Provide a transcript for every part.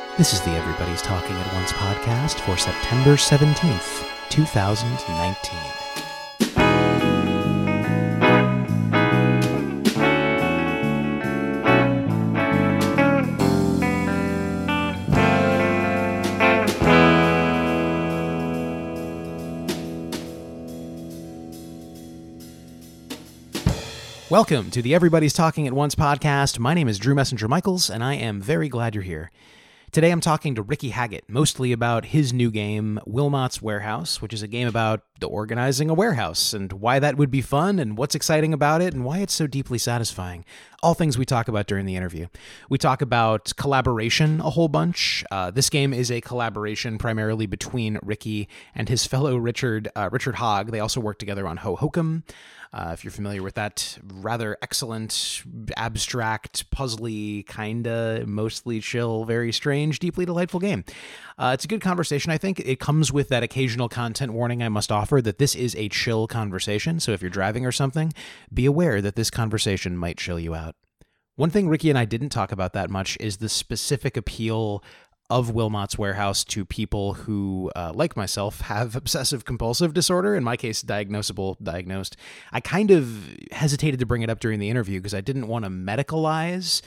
This is the Everybody's Talking at Once podcast for September 17th, 2019. Welcome to the Everybody's Talking at Once podcast. My name is Drew Messenger Michaels, and I am very glad you're here. Today I'm talking to Ricky Haggett, mostly about his new game, Wilmot's Warehouse, which is a game about organizing a warehouse and why that would be fun and what's exciting about it and why it's so deeply satisfying. All things we talk about during the interview. We talk about collaboration a whole bunch. This game is a collaboration primarily between Ricky and his fellow Richard Hogg. They also work together on Hohokum. If you're familiar with that rather excellent, abstract, puzzly, kinda, mostly chill, very strange, deeply delightful game. It's a good conversation, I think. It comes with that occasional content warning I must offer that this is a chill conversation, so if you're driving or something, be aware that this conversation might chill you out. One thing Ricky and I didn't talk about that much is the specific appeal of Wilmot's Warehouse to people who, like myself, have obsessive-compulsive disorder, in my case, diagnosed. I kind of hesitated to bring it up during the interview because I didn't want to medicalize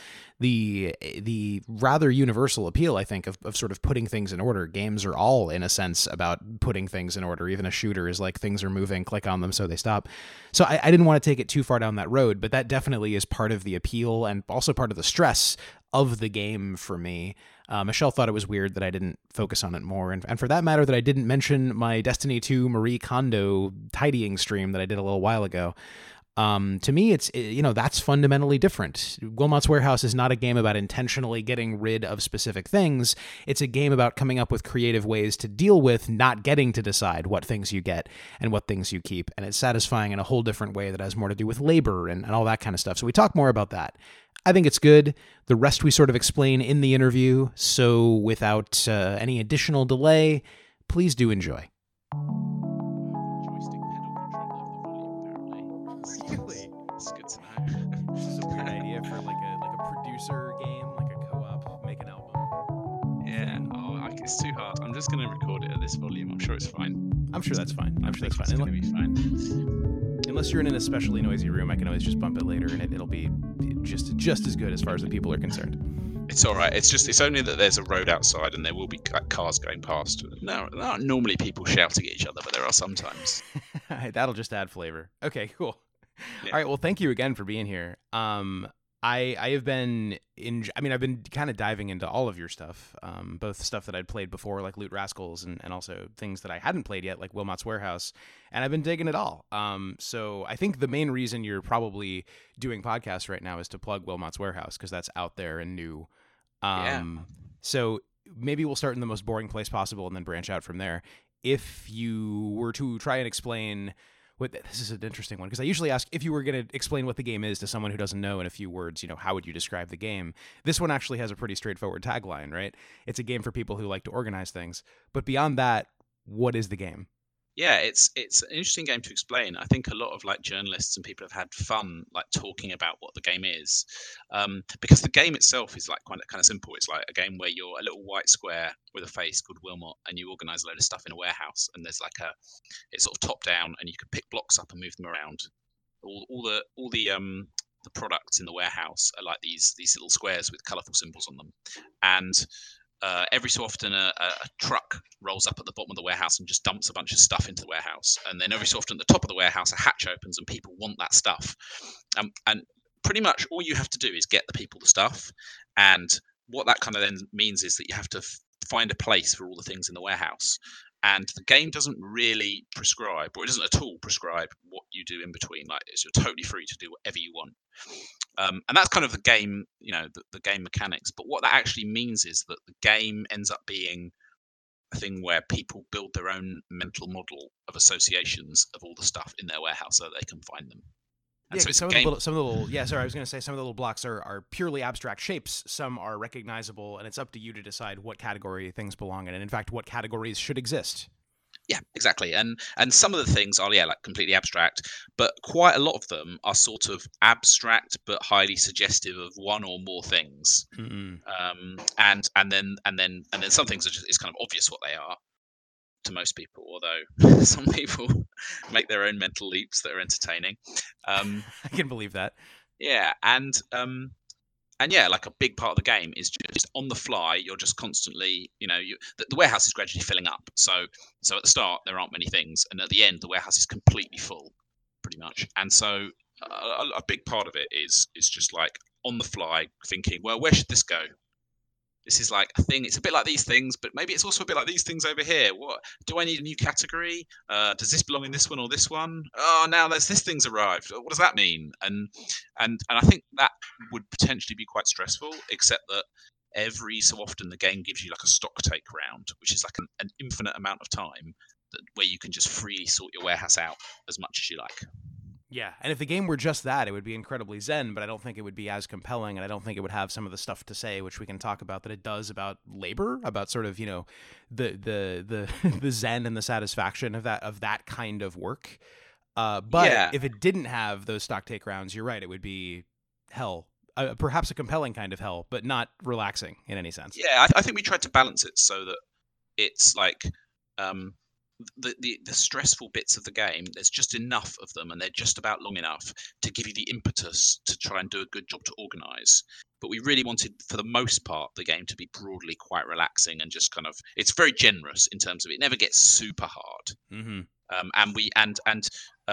the rather universal appeal, I think, of sort of putting things in order. Games are all, in a sense, about putting things in order. Even a shooter is like things are moving, click on them so they stop. So I didn't want to take it too far down that road, but that definitely is part of the appeal and also part of the stress of the game for me. Michelle thought it was weird that I didn't focus on it more, and for that matter, that I didn't mention my Destiny 2 Marie Kondo tidying stream that I did a little while ago. To me, that's fundamentally different. Wilmot's Warehouse is not a game about intentionally getting rid of specific things. It's a game about coming up with creative ways to deal with not getting to decide what things you get and what things you keep, and it's satisfying in a whole different way that has more to do with labor and all that kind of stuff. So we talk more about that. I think it's good. The rest we sort of explain in the interview, so without any additional delay, please do enjoy. Joystick pedal control of the volume, apparently. Really? It's good to know. This is a weird idea for like a producer game, like a co-op, make an album. Yeah, it's too hard. I'm just going to record it at this volume. I'm sure it's fine. I'm sure that's fine. It's going to be fine. Unless you're in an especially noisy room, I can always just bump it later, and it'll be just as good as far as the people are concerned. It's all right. It's only that there's a road outside, and there will be cars going past. No, there aren't normally people shouting at each other, but there are sometimes. That'll just add flavor. Okay, cool. Yeah. All right. Well, thank you again for being here. I've been I've been kind of diving into all of your stuff, both stuff that I'd played before, like Loot Rascals, and also things that I hadn't played yet, like Wilmot's Warehouse, and I've been digging it all. So I think the main reason you're probably doing podcasts right now is to plug Wilmot's Warehouse, because that's out there and new. So maybe we'll start in the most boring place possible and then branch out from there. If you were to try and explain... This is an interesting one, because I usually ask, if you were going to explain what the game is to someone who doesn't know in a few words, how would you describe the game? This one actually has a pretty straightforward tagline, right? It's a game for people who like to organize things. But beyond that, what is the game? Yeah, it's an interesting game to explain. I think a lot of journalists and people have had fun talking about what the game is, because the game itself is kind of simple. It's like a game where you're a little white square with a face called Wilmot, and you organize a load of stuff in a warehouse. And there's it's sort of top down, and you can pick blocks up and move them around. All the products in the warehouse are like these little squares with colourful symbols on them, and every so often a truck rolls up at the bottom of the warehouse and just dumps a bunch of stuff into the warehouse. And then every so often at the top of the warehouse, a hatch opens and people want that stuff. And pretty much all you have to do is get the people the stuff. And what that kind of then means is that you have to find a place for all the things in the warehouse. And the game doesn't really prescribe, or it doesn't at all prescribe what you do in between. You're totally free to do whatever you want. And that's kind of the game, the game mechanics. But what that actually means is that the game ends up being a thing where people build their own mental model of associations of all the stuff in their warehouse so that they can find them. And yeah, some of the little blocks are purely abstract shapes. Some are recognizable, and it's up to you to decide what category things belong in, and in fact, what categories should exist. Yeah, exactly. And some of the things are like completely abstract, but quite a lot of them are sort of abstract but highly suggestive of one or more things. Mm-mm. And then some things are just it's kind of obvious what they are to most people, although some people make their own mental leaps that are entertaining. Um, I can believe that. yeah, and yeah, like a big part of the game is just on the fly. You're just constantly, the warehouse is gradually filling up. So at the start there aren't many things, and at the end the warehouse is completely full, pretty much. And so a big part of it is just like on the fly thinking, well, where should this go? This is like a thing. It's a bit like these things, but maybe it's also a bit like these things over here. What do I need a new category? Does this belong in this one or this one? Oh, now there's this thing's arrived. What does that mean? And I think that would potentially be quite stressful. Except that every so often the game gives you like a stock take round, which is like an infinite amount of time where you can just freely sort your warehouse out as much as you like. Yeah, and if the game were just that, it would be incredibly zen, but I don't think it would be as compelling, and I don't think it would have some of the stuff to say, which we can talk about, that it does about labor, about sort of, the the zen and the satisfaction of that kind of work. But Yeah, if it didn't have those stock take rounds, you're right, it would be hell. Perhaps a compelling kind of hell, but not relaxing in any sense. yeah. I think we tried to balance it so that it's like um, the stressful bits of the game. There's just enough of them, and they're just about long enough to give you the impetus to try and do a good job to organise. But we really wanted, for the most part, the game to be broadly quite relaxing and just kind of. It's very generous in terms of it never gets super hard. Mm-hmm. And we and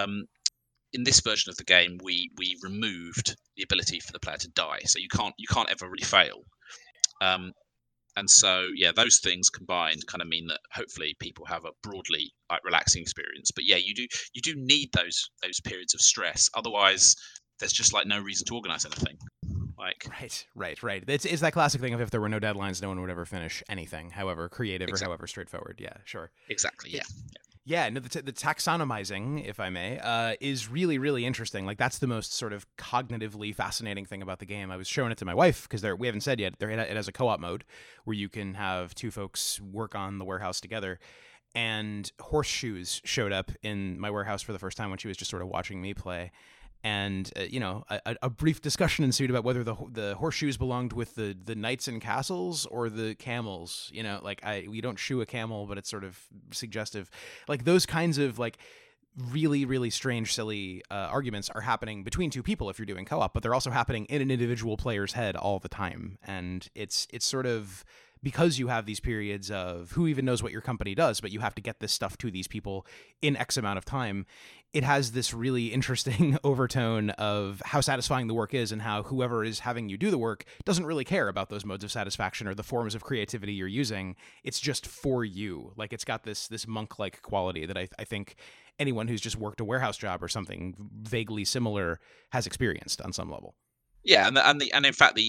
in this version of the game, we removed the ability for the player to die, so you can't ever really fail. Um, and so yeah, those things combined kind of mean that hopefully people have a broadly like relaxing experience. But yeah, you do need those periods of stress, otherwise there's just like no reason to organize anything. Like Right. It's that classic thing of, if there were no deadlines, no one would ever finish anything, however creative or exactly however straightforward. Yeah, sure. exactly yeah. Yeah, no, the taxonomizing, if I may, is really, really interesting. Like, that's the most sort of cognitively fascinating thing about the game. I was showing it to my wife because we haven't said yet, it has a co-op mode where you can have two folks work on the warehouse together. And horseshoes showed up in my warehouse for the first time when she was just sort of watching me play. And a brief discussion ensued about whether the horseshoes belonged with the knights and castles or the camels. Like, we don't shoe a camel, but it's sort of suggestive. Like, those kinds of like really, really strange, silly arguments are happening between two people if you're doing co-op, but they're also happening in an individual player's head all the time. And it's sort of, because you have these periods of who even knows what your company does, but you have to get this stuff to these people in X amount of time. It has this really interesting overtone of how satisfying the work is, and how whoever is having you do the work doesn't really care about those modes of satisfaction or the forms of creativity you're using. It's just for you. Like, it's got this monk-like quality that I think anyone who's just worked a warehouse job or something vaguely similar has experienced on some level. Yeah, and in fact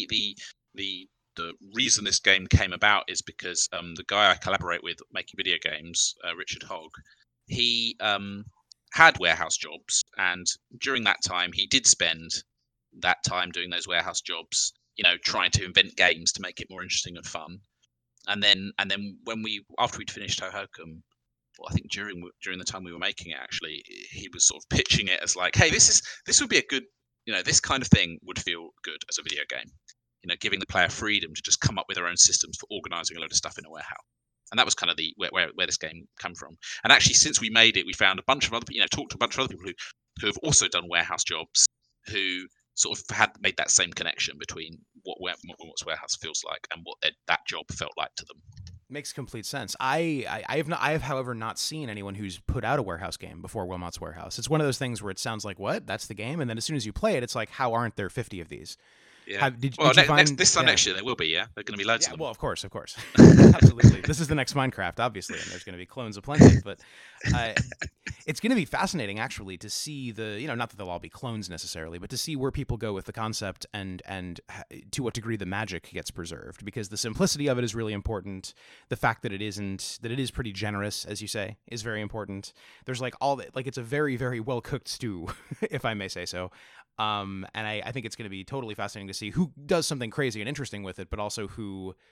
the reason this game came about is because the guy I collaborate with making video games, Richard Hogg, he had warehouse jobs, and during that time he did spend that time doing those warehouse jobs, trying to invent games to make it more interesting and fun. And then when after we'd finished Hohokum, well, I think during the time we were making it, actually, he was sort of pitching it as like, hey, this would be a good, this kind of thing would feel good as a video game. Giving the player freedom to just come up with their own systems for organizing a load of stuff in a warehouse. And that was kind of where this game came from. And actually, since we made it, we found a bunch of other people, talked to a bunch of other people who have also done warehouse jobs, who sort of had made that same connection between what warehouse feels like and what that job felt like to them. Makes complete sense. I have, however, not seen anyone who's put out a warehouse game before Wilmot's Warehouse. It's one of those things where it sounds like, what? That's the game? And then as soon as you play it, it's like, how aren't there 50 of these? Yeah. Did you find, this time next year there will be, yeah? There are going to be loads of them. Well, of course. Absolutely. This is the next Minecraft, obviously, and there's going to be clones aplenty. But it's going to be fascinating, actually, to see not that they'll all be clones necessarily, but to see where people go with the concept and to what degree the magic gets preserved. Because the simplicity of it is really important. The fact that it is pretty generous, as you say, is very important. There's like it's a very, very well-cooked stew, if I may say so. And I think it's going to be totally fascinating to see who does something crazy and interesting with it, but also who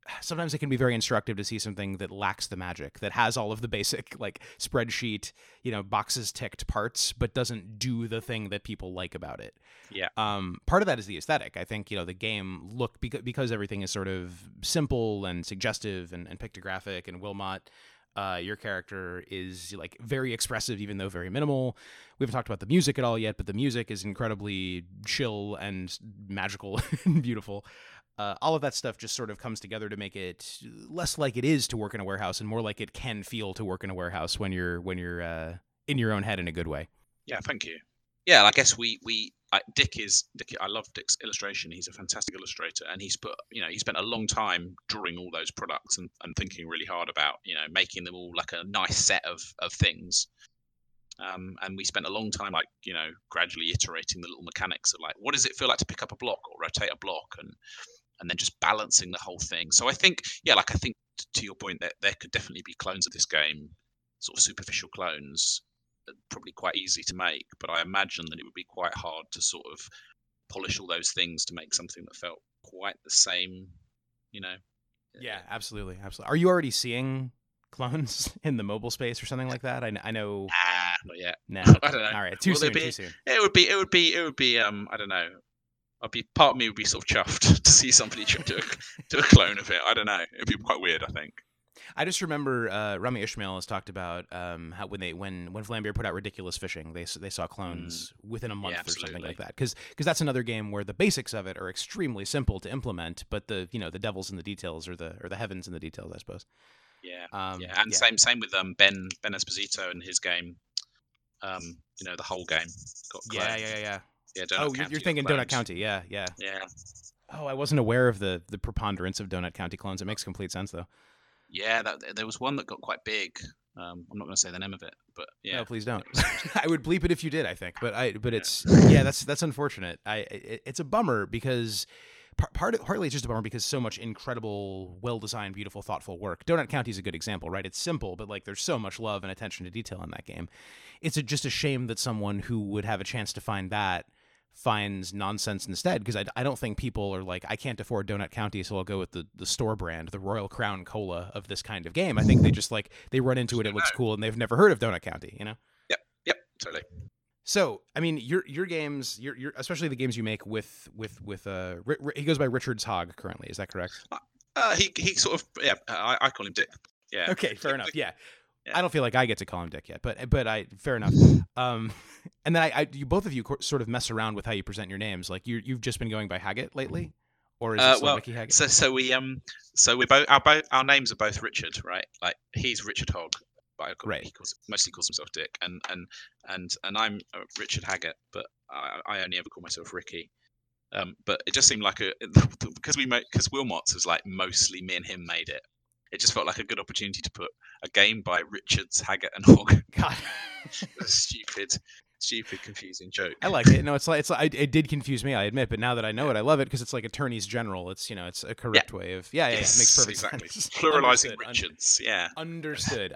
sometimes it can be very instructive to see something that lacks the magic, that has all of the basic like spreadsheet, boxes ticked parts, but doesn't do the thing that people like about it. Yeah. Part of that is the aesthetic. I think the game look because everything is sort of simple and suggestive and pictographic, and Wilmot, your character is like very expressive, even though very minimal. We haven't talked about the music at all yet, but the music is incredibly chill and magical and beautiful. All of that stuff just sort of comes together to make it less like it is to work in a warehouse and more like it can feel to work in a warehouse when you're in your own head in a good way. Yeah, thank you. Yeah, I guess Dick. I love Dick's illustration. He's a fantastic illustrator, and he spent a long time drawing all those products and thinking really hard about making them all like a nice set of things. And we spent a long time gradually iterating the little mechanics of like, what does it feel like to pick up a block or rotate a block, and then just balancing the whole thing. So I think to your point that there could definitely be clones of this game, sort of superficial clones, probably quite easy to make, but I imagine that it would be quite hard to sort of polish all those things to make something that felt quite the same, Yeah, absolutely. Are you already seeing clones in the mobile space or something like that? I know. Not yet. No, I don't know. All right, too soon. It would be. I don't know. Part of me would be sort of chuffed to see somebody do a clone of it. I don't know. It'd be quite weird, I think. I just remember Rami Ishmael has talked about how when Vlambeer put out Ridiculous Fishing, they saw clones within a month or something like that. Because that's another game where the basics of it are extremely simple to implement, but the devil's in the details, or the heavens in the details, I suppose. Yeah, and same with Ben Esposito and his game. The whole game got cloned. Yeah. Donut you're thinking Donut County. Yeah. Oh, I wasn't aware of the preponderance of Donut County clones. It makes complete sense, though. Yeah, there was one that got quite big. I'm not going to say the name of it, but yeah. No, please don't. I would bleep it if you did, I think. But it's that's unfortunate. It's a bummer because partly it's just a bummer because so much incredible, well-designed, beautiful, thoughtful work. Donut County is a good example, right? It's simple, but like there's so much love and attention to detail in that game. It's just a shame that someone who would have a chance to find that finds nonsense instead, because I don't think people are like, I can't afford Donut County, so I'll go with the store brand, the Royal Crown Cola of this kind of game. I think they just they run into it looks cool, and they've never heard of Donut County, Yep, totally. So, I mean, your games, your especially the games you make with he goes by Richard Hogg currently, is that correct? He sort of, I call him Dick. Yeah. Okay, fair enough. Yeah. I don't feel like I get to call him Dick yet, but fair enough. And then you both of you sort of mess around with how you present your names. Like you've just been going by Haggett lately, or is it still Ricky Haggett? So we both our names are both Richard, right? Like he's Richard Hogg, but he mostly calls himself Dick, and I'm Richard Haggett, but I only ever call myself Ricky. But it just seemed like because Wilmot's was like mostly me and him made it. It just felt like a good opportunity to put a game by Richards, Haggett, and Hogg. God, a stupid, confusing joke. I like it. No, it did confuse me, I admit, but now that I know it, I love it because it's like attorneys general. It's it's a correct way of it makes perfect sense. Pluralizing Richards, yeah. Understood.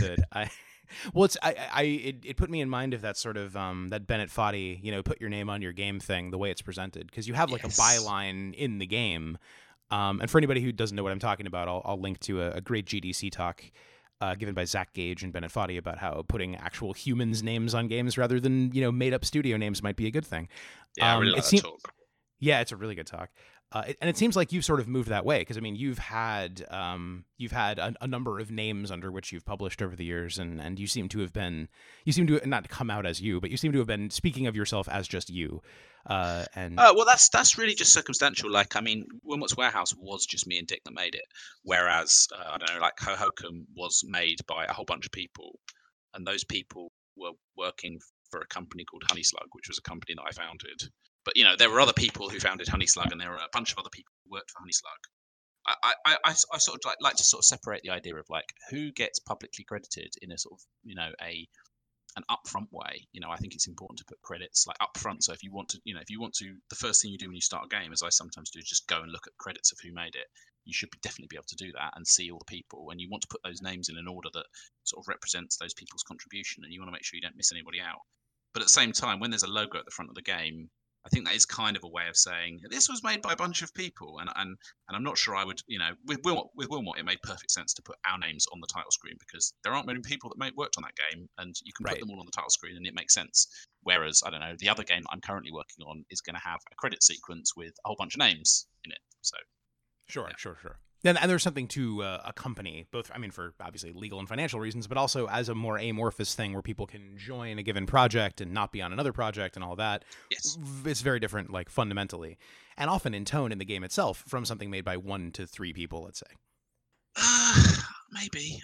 It put me in mind of that sort of that Bennett Foddy, put your name on your game thing, the way it's presented, because you have like a byline in the game. And for anybody who doesn't know what I'm talking about, I'll link to a great GDC talk given by Zach Gage and Bennett Foddy about how putting actual humans' names on games rather than made-up studio names might be a good thing. Yeah, I really like that talk. Yeah, it's a really good talk. And it seems like you've sort of moved that way, because I mean you've had a number of names under which you've published over the years, and you seem to not come out as you, but you seem to have been speaking of yourself as just you. Well, that's really just circumstantial. Like, I mean, Wilmot's Warehouse was just me and Dick that made it, whereas I don't know, like Hohokum was made by a whole bunch of people, and those people were working for a company called Honey Slug, which was a company that I founded. But there were other people who founded Honey Slug, and there were a bunch of other people who worked for Honey Slug. I sort of like to sort of separate the idea of like who gets publicly credited in a sort of an upfront way. I think it's important to put credits like upfront. So if you want to, the first thing you do when you start a game, as I sometimes do, just go and look at credits of who made it. You should definitely be able to do that and see all the people, and you want to put those names in an order that sort of represents those people's contribution, and you want to make sure you don't miss anybody out. But at the same time, when there's a logo at the front of the game, I think that is kind of a way of saying this was made by a bunch of people, and I'm not sure I would, with Wilmot, it made perfect sense to put our names on the title screen because there aren't many people that worked on that game, and you can put them all on the title screen, and it makes sense. Whereas I don't know, the other game that I'm currently working on is going to have a credit sequence with a whole bunch of names in it. So sure. And there's something to a company, both, I mean, for obviously legal and financial reasons, but also as a more amorphous thing where people can join a given project and not be on another project and all that. Yes. It's very different, like, fundamentally, and often in tone in the game itself from something made by 1 to 3 people, let's say. Maybe.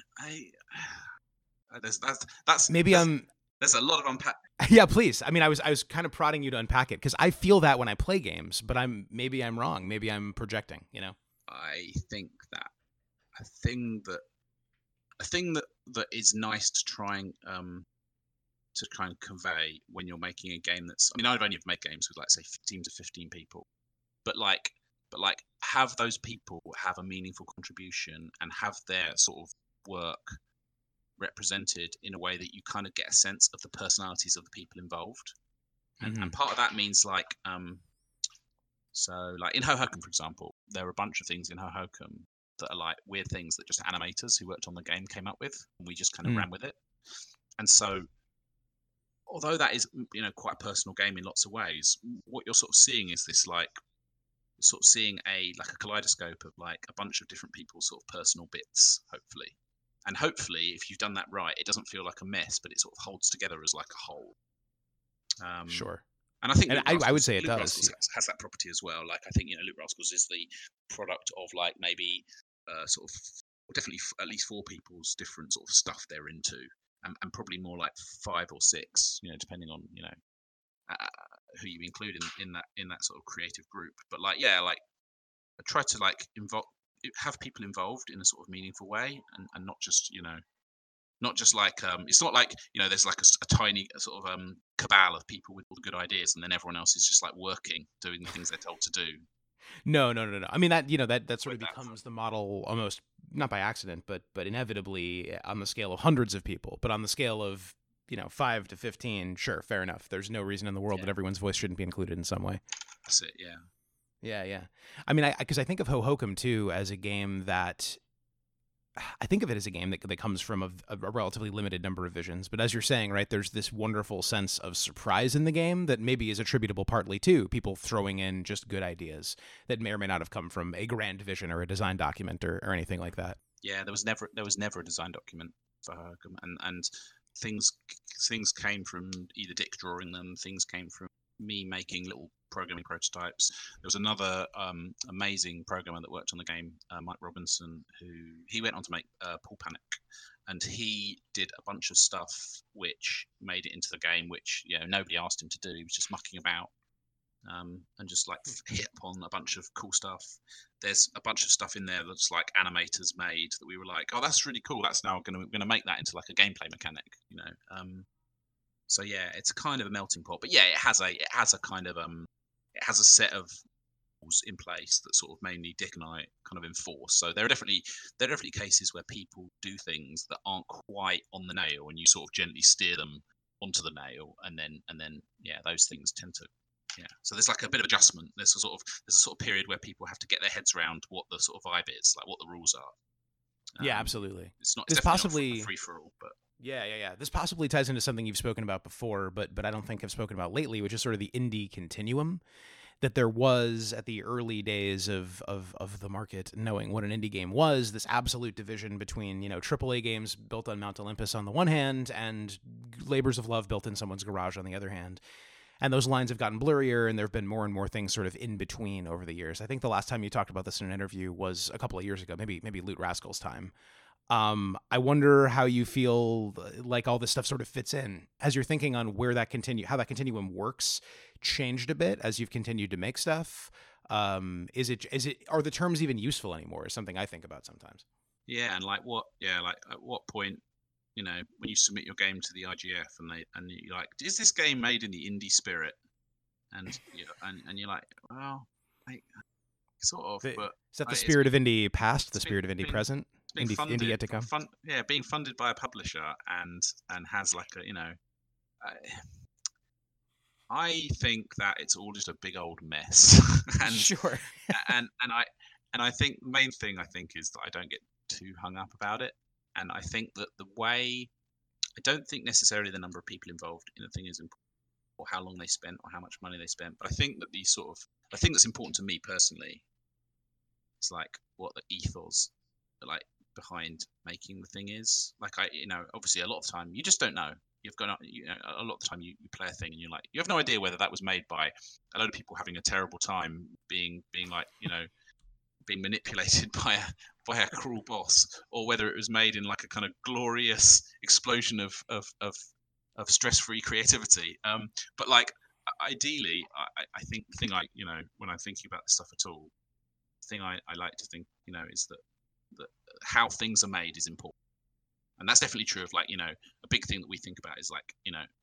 That's maybe there's a lot of unpack. Yeah, please. I mean, I was kind of prodding you to unpack it because I feel that when I play games, but maybe I'm wrong. Maybe I'm projecting, I think that a thing that is nice to try and convey when you're making a game that's, I mean, I've only ever made games with, like, say 15 to 15 people, but have those people have a meaningful contribution and have their sort of work represented in a way that you kind of get a sense of the personalities of the people involved. And part of that means, like, so, like, in Hohokum, for example, there are a bunch of things in Hohokum that are like weird things that just animators who worked on the game came up with, and we just kind of ran with it. And so, although that is, quite a personal game in lots of ways, what you're sort of seeing is this, like, sort of seeing a kaleidoscope of, like, a bunch of different people's sort of personal bits, hopefully. And hopefully, if you've done that right, it doesn't feel like a mess, but it sort of holds together as like a whole. Sure. And I think I would say it Loot does. Rascals has that property as well. Like, I think, Loot Rascals is the product of, like, maybe sort of definitely at least 4 people's different sort of stuff they're into, and probably more like 5 or 6, depending on who you include in that sort of creative group. But, like, yeah, like, I try to, like, have people involved in a sort of meaningful way, and not just not just like it's not like there's like a tiny sort of cabal of people with all the good ideas, and then everyone else is just like working, doing the things they're told to do. No. I mean, that sort of becomes the model almost not by accident, but inevitably on the scale of hundreds of people. But on the scale of 5 to 15, sure, fair enough. There's no reason in the world that everyone's voice shouldn't be included in some way. That's it. Yeah. Yeah. I mean, because I think of Hohokum too as a game that. I think of it as a game that comes from a relatively limited number of visions. But as you're saying, right, there's this wonderful sense of surprise in the game that maybe is attributable partly to people throwing in just good ideas that may or may not have come from a grand vision or a design document or anything like that. Yeah, there was never a design document for Hohokum, and things came from either Dick drawing them, things came from me making little programming prototypes. There was another amazing programmer that worked on the game, Mike Robinson, who he went on to make Pool Panic, and he did a bunch of stuff which made it into the game, which nobody asked him to do. He was just mucking about and just like hit upon a bunch of cool stuff. There's a bunch of stuff in there that's like animators made that we were like, oh, that's really cool. That's now going to make that into like a gameplay mechanic, So yeah, it's kind of a melting pot. But yeah, it has a kind of it has a set of rules in place that sort of mainly Dick and I kind of enforce. So there are definitely cases where people do things that aren't quite on the nail, and you sort of gently steer them onto the nail, and then yeah, those things tend to So there's like a bit of adjustment. There's a sort of period where people have to get their heads around what the sort of vibe is, like what the rules are. Yeah, absolutely. It's possibly not free for all, but. Yeah. This possibly ties into something you've spoken about before, but I don't think I've spoken about lately, which is sort of the indie continuum that there was at the early days of the market, knowing what an indie game was, this absolute division between, AAA games built on Mount Olympus on the one hand and labors of love built in someone's garage on the other hand. And those lines have gotten blurrier, and there have been more and more things sort of in between over the years. I think the last time you talked about this in an interview was a couple of years ago, maybe Loot Rascals time. I wonder how you feel like all this stuff sort of fits in. Has your thinking on how that continuum works changed a bit as you've continued to make stuff? Are the terms even useful anymore? Is something I think about sometimes. Yeah, and at what point, when you submit your game to the IGF and you're like, is this game made in the indie spirit? And you're like, well, sort of. But is that the spirit of indie past, the spirit of indie present? Indie yet to come. Being funded by a publisher and has like a I think that it's all just a big old mess, and Sure. and I think the main thing I think is that I don't get too hung up about it, and I think that the way I don't think necessarily the number of people involved in a thing is important, or how long they spent, or how much money they spent, but I think that the thing that's important to me personally is like what the ethos like behind making the thing is. Like obviously a lot of the time you just don't know. You've got a lot of the time you play a thing and you're like you have no idea whether that was made by a load of people having a terrible time being like being manipulated by a cruel boss, or whether it was made in like a kind of glorious explosion of stress-free creativity. But like ideally, I think the thing like when I'm thinking about this stuff at all, the thing I like to think is that how things are made is important, and that's definitely true of like a big thing that we think about is like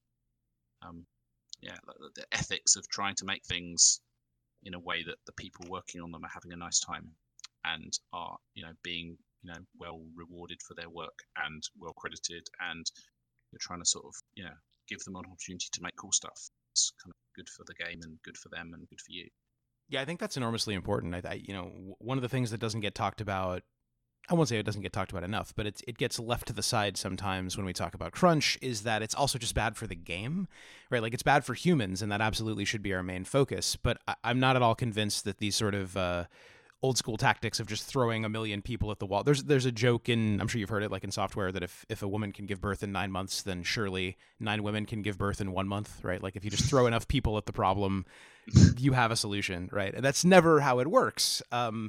um, yeah, the ethics of trying to make things in a way that the people working on them are having a nice time and are being well rewarded for their work and well credited, and you're trying to sort of give them an opportunity to make cool stuff. It's kind of good for the game and good for them and good for you. Yeah, I think that's enormously important. One of the things that doesn't get talked about, I won't say it doesn't get talked about enough, but it gets left to the side sometimes when we talk about crunch, is that it's also just bad for the game, right? Like it's bad for humans, and that absolutely should be our main focus. But I'm not at all convinced that these sort of old school tactics of just throwing a million people at the wall. There's a joke I'm sure you've heard it, like in software, that if a woman can give birth in 9 months, then surely 9 women can give birth in 1 month, right? Like if you just throw enough people at the problem, you have a solution, right? And that's never how it works.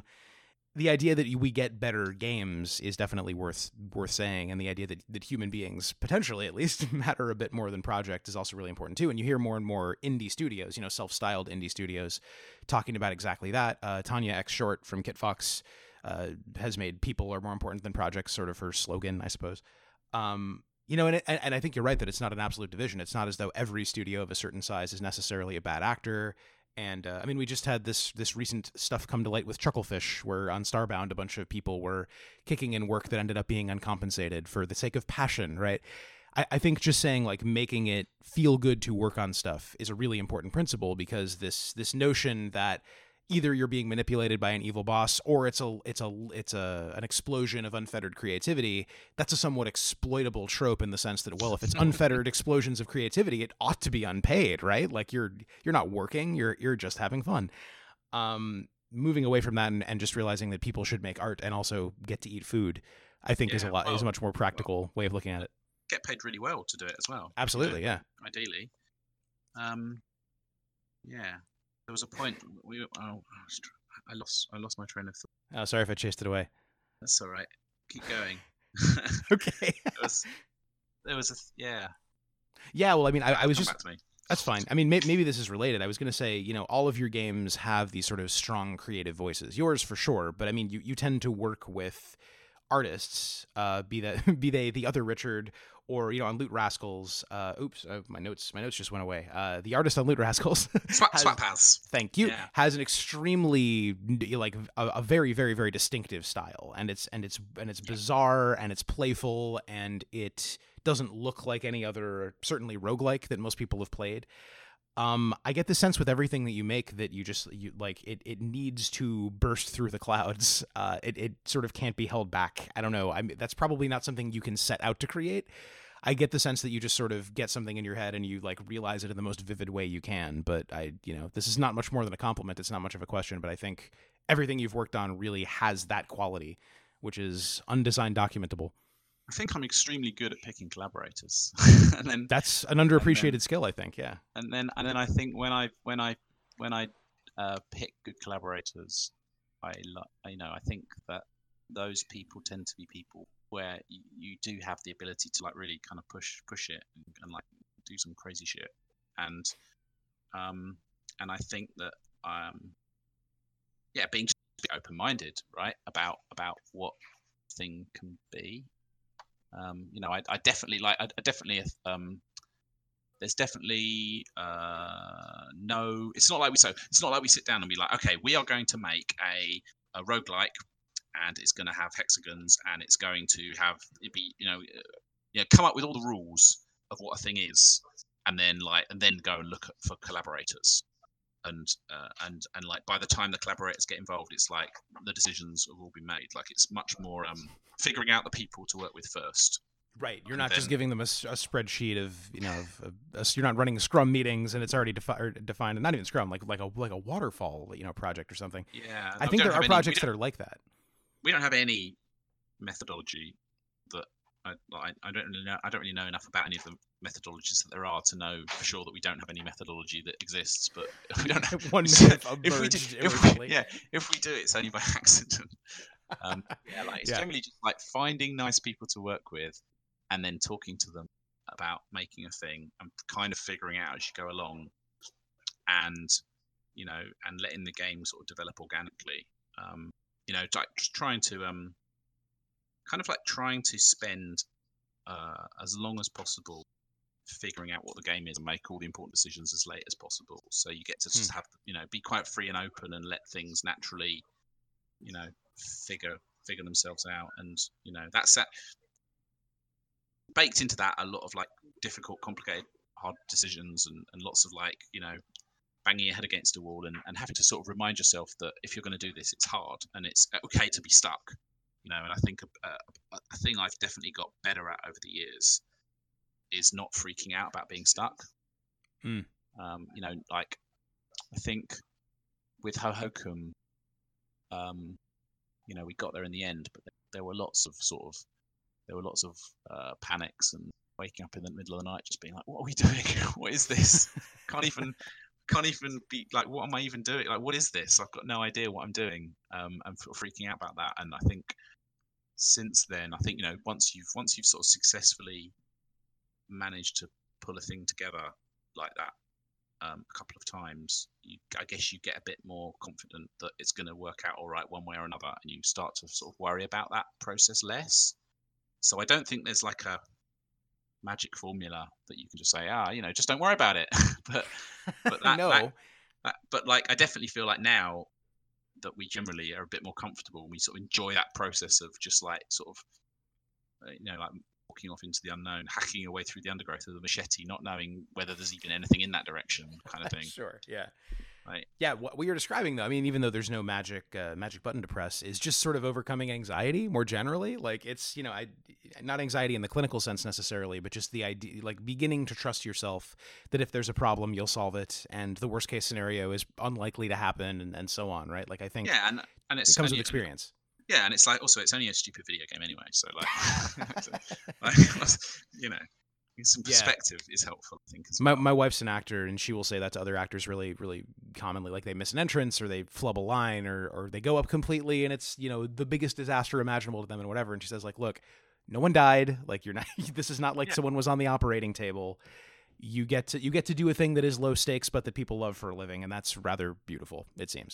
The idea that we get better games is definitely worth saying, and the idea that human beings, potentially at least, matter a bit more than project is also really important too. And you hear more and more indie studios, self-styled indie studios, talking about exactly that. Tanya X Short from Kitfox has made "People are more important than projects" sort of her slogan, I suppose. And I think you're right that it's not an absolute division. It's not as though every studio of a certain size is necessarily a bad actor. And we just had this recent stuff come to light with Chucklefish, where on Starbound, a bunch of people were kicking in work that ended up being uncompensated for the sake of passion, right? I think just saying like making it feel good to work on stuff is a really important principle, because this notion that either you're being manipulated by an evil boss or it's an explosion of unfettered creativity, that's a somewhat exploitable trope, in the sense that, well, if it's unfettered explosions of creativity, it ought to be unpaid, right? Like you're not working, you're just having fun. Moving away from that and just realizing that people should make art and also get to eat food, I think is a much more practical way of looking at it. Get paid really well to do it as well. Absolutely, yeah. Ideally. Yeah. There was a point I lost my train of thought. Oh, sorry if I chased it away. That's all right. Keep going. Okay. there was yeah. Yeah, well, I was just... Back to me. That's fine. Maybe this is related. I was going to say, all of your games have these sort of strong creative voices. Yours for sure, but you tend to work with artists, be they the other Richard, or on Loot Rascals. My notes just went away. The artist on Loot Rascals, Swap thank you, has an extremely like a very very very distinctive style, and it's bizarre, and it's playful, and it doesn't look like any other, certainly roguelike, that most people have played. I get the sense with everything that you make that it needs to burst through the clouds. It sort of can't be held back. I don't know. That's probably not something you can set out to create. I get the sense that you just sort of get something in your head and you like realize it in the most vivid way you can. But this is not much more than a compliment. It's not much of a question, but I think everything you've worked on really has that quality, which is undesigned documentable. I think I'm extremely good at picking collaborators, and then that's an underappreciated skill, I think. Yeah. And then I think when I pick good collaborators, I think that those people tend to be people where you do have the ability to like really kind of push it and like do some crazy shit, and I think that being just a bit open-minded, right, about what thing can be. I definitely like. There's definitely no. It's not like we sit down and be like, okay, we are going to make a roguelike, and it's going to have hexagons, and it's going to have come up with all the rules of what a thing is. and then go and look for collaborators. And like by the time the collaborators get involved, it's like the decisions have all been made. Like it's much more figuring out the people to work with first. Right, you're not just giving them a spreadsheet of you're not running Scrum meetings and it's already defined, and not even Scrum, like a waterfall project or something. Yeah, I think there are projects that are like that. We don't have any methodology that I don't really know. I don't really know enough about any of the methodologies that there are to know for sure that we don't have any methodology that exists. But we don't have one myth if we do, it's only by accident. It's generally just like finding nice people to work with, and then talking to them about making a thing and kind of figuring out as you go along, and and letting the game sort of develop organically. Just trying to spend as long as possible figuring out what the game is and make all the important decisions as late as possible. So you get to just have be quite free and open and let things naturally figure themselves out. And that's that. Baked into that a lot of like difficult, complicated, hard decisions and lots of like banging your head against a wall and having to sort of remind yourself that if you're going to do this, it's hard and it's okay to be stuck. And I think a thing I've definitely got better at over the years is not freaking out about being stuck. Like I think with Hohokum, we got there in the end, but there were lots of panics and waking up in the middle of the night, just being like, "What are we doing? What is this? Can't even be like, what am I even doing? Like, what is this? I've got no idea what I'm doing." And freaking out about that. And I think since then, once you've sort of successfully managed to pull a thing together like that a couple of times, I guess you get a bit more confident that it's going to work out all right one way or another, and you start to sort of worry about that process less. So I don't think there's like a magic formula that you can just say, just don't worry about it. but that, no. But like I definitely feel like now that we generally are a bit more comfortable and we sort of enjoy that process of just like sort of like walking off into the unknown, hacking your way through the undergrowth with a machete, not knowing whether there's even anything in that direction, kind of thing. Sure, yeah. Right. Yeah, what you're describing, though, I mean, even though there's no magic button to press, is just sort of overcoming anxiety more generally. Like it's, not anxiety in the clinical sense necessarily, but just the idea, like beginning to trust yourself that if there's a problem, you'll solve it, and the worst case scenario is unlikely to happen, and so on, right? Like I think, and it comes with experience. Yeah, and it's like also it's only a stupid video game anyway, so like, some perspective is helpful, I think. My wife's an actor, and she will say that to other actors really, really commonly. Like they miss an entrance, or they flub a line, or they go up completely, and it's the biggest disaster imaginable to them, and whatever. And she says, like, look, no one died. Like you're not. This is not like someone was on the operating table. You get to do a thing that is low stakes, but that people love for a living, and that's rather beautiful. It seems.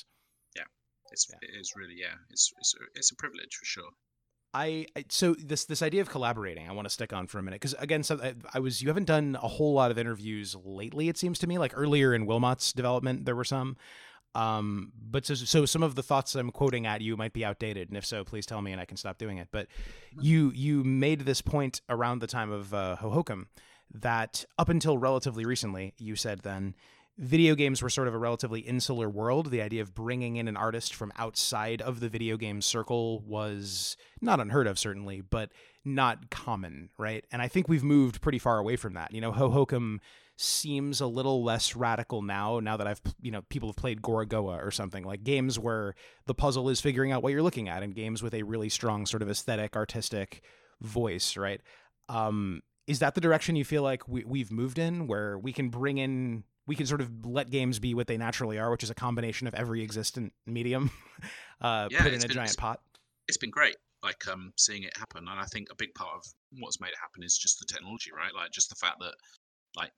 It is really it's a privilege for sure. So this idea of collaborating, I want to stick on for a minute because again, you haven't done a whole lot of interviews lately. It seems to me like earlier in Wilmot's development there were some, but so some of the thoughts I'm quoting at you might be outdated, and if so, please tell me and I can stop doing it. But you made this point around the time of Hohokum that up until relatively recently, you said then, video games were sort of a relatively insular world. The idea of bringing in an artist from outside of the video game circle was not unheard of, certainly, but not common, right? And I think we've moved pretty far away from that. Hohokum seems a little less radical now that people have played Gorogoa or something, like games where the puzzle is figuring out what you're looking at, and games with a really strong sort of aesthetic, artistic voice, right? Is that the direction you feel like we've moved in, where we can sort of let games be what they naturally are, which is a combination of every existent medium put in a giant pot? It's been great, like seeing it happen. And I think a big part of what's made it happen is just the technology, right? Like just the fact that like,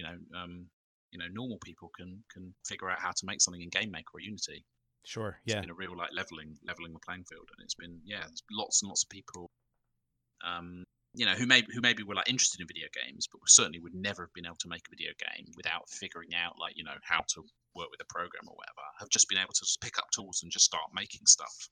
normal people can figure out how to make something in GameMaker or Unity. Sure. Yeah. It's been a real like leveling the playing field. And it's been, there's lots and lots of people, who maybe were like interested in video games, but certainly would never have been able to make a video game without figuring out like how to work with a program or whatever. Have just been able to just pick up tools and just start making stuff.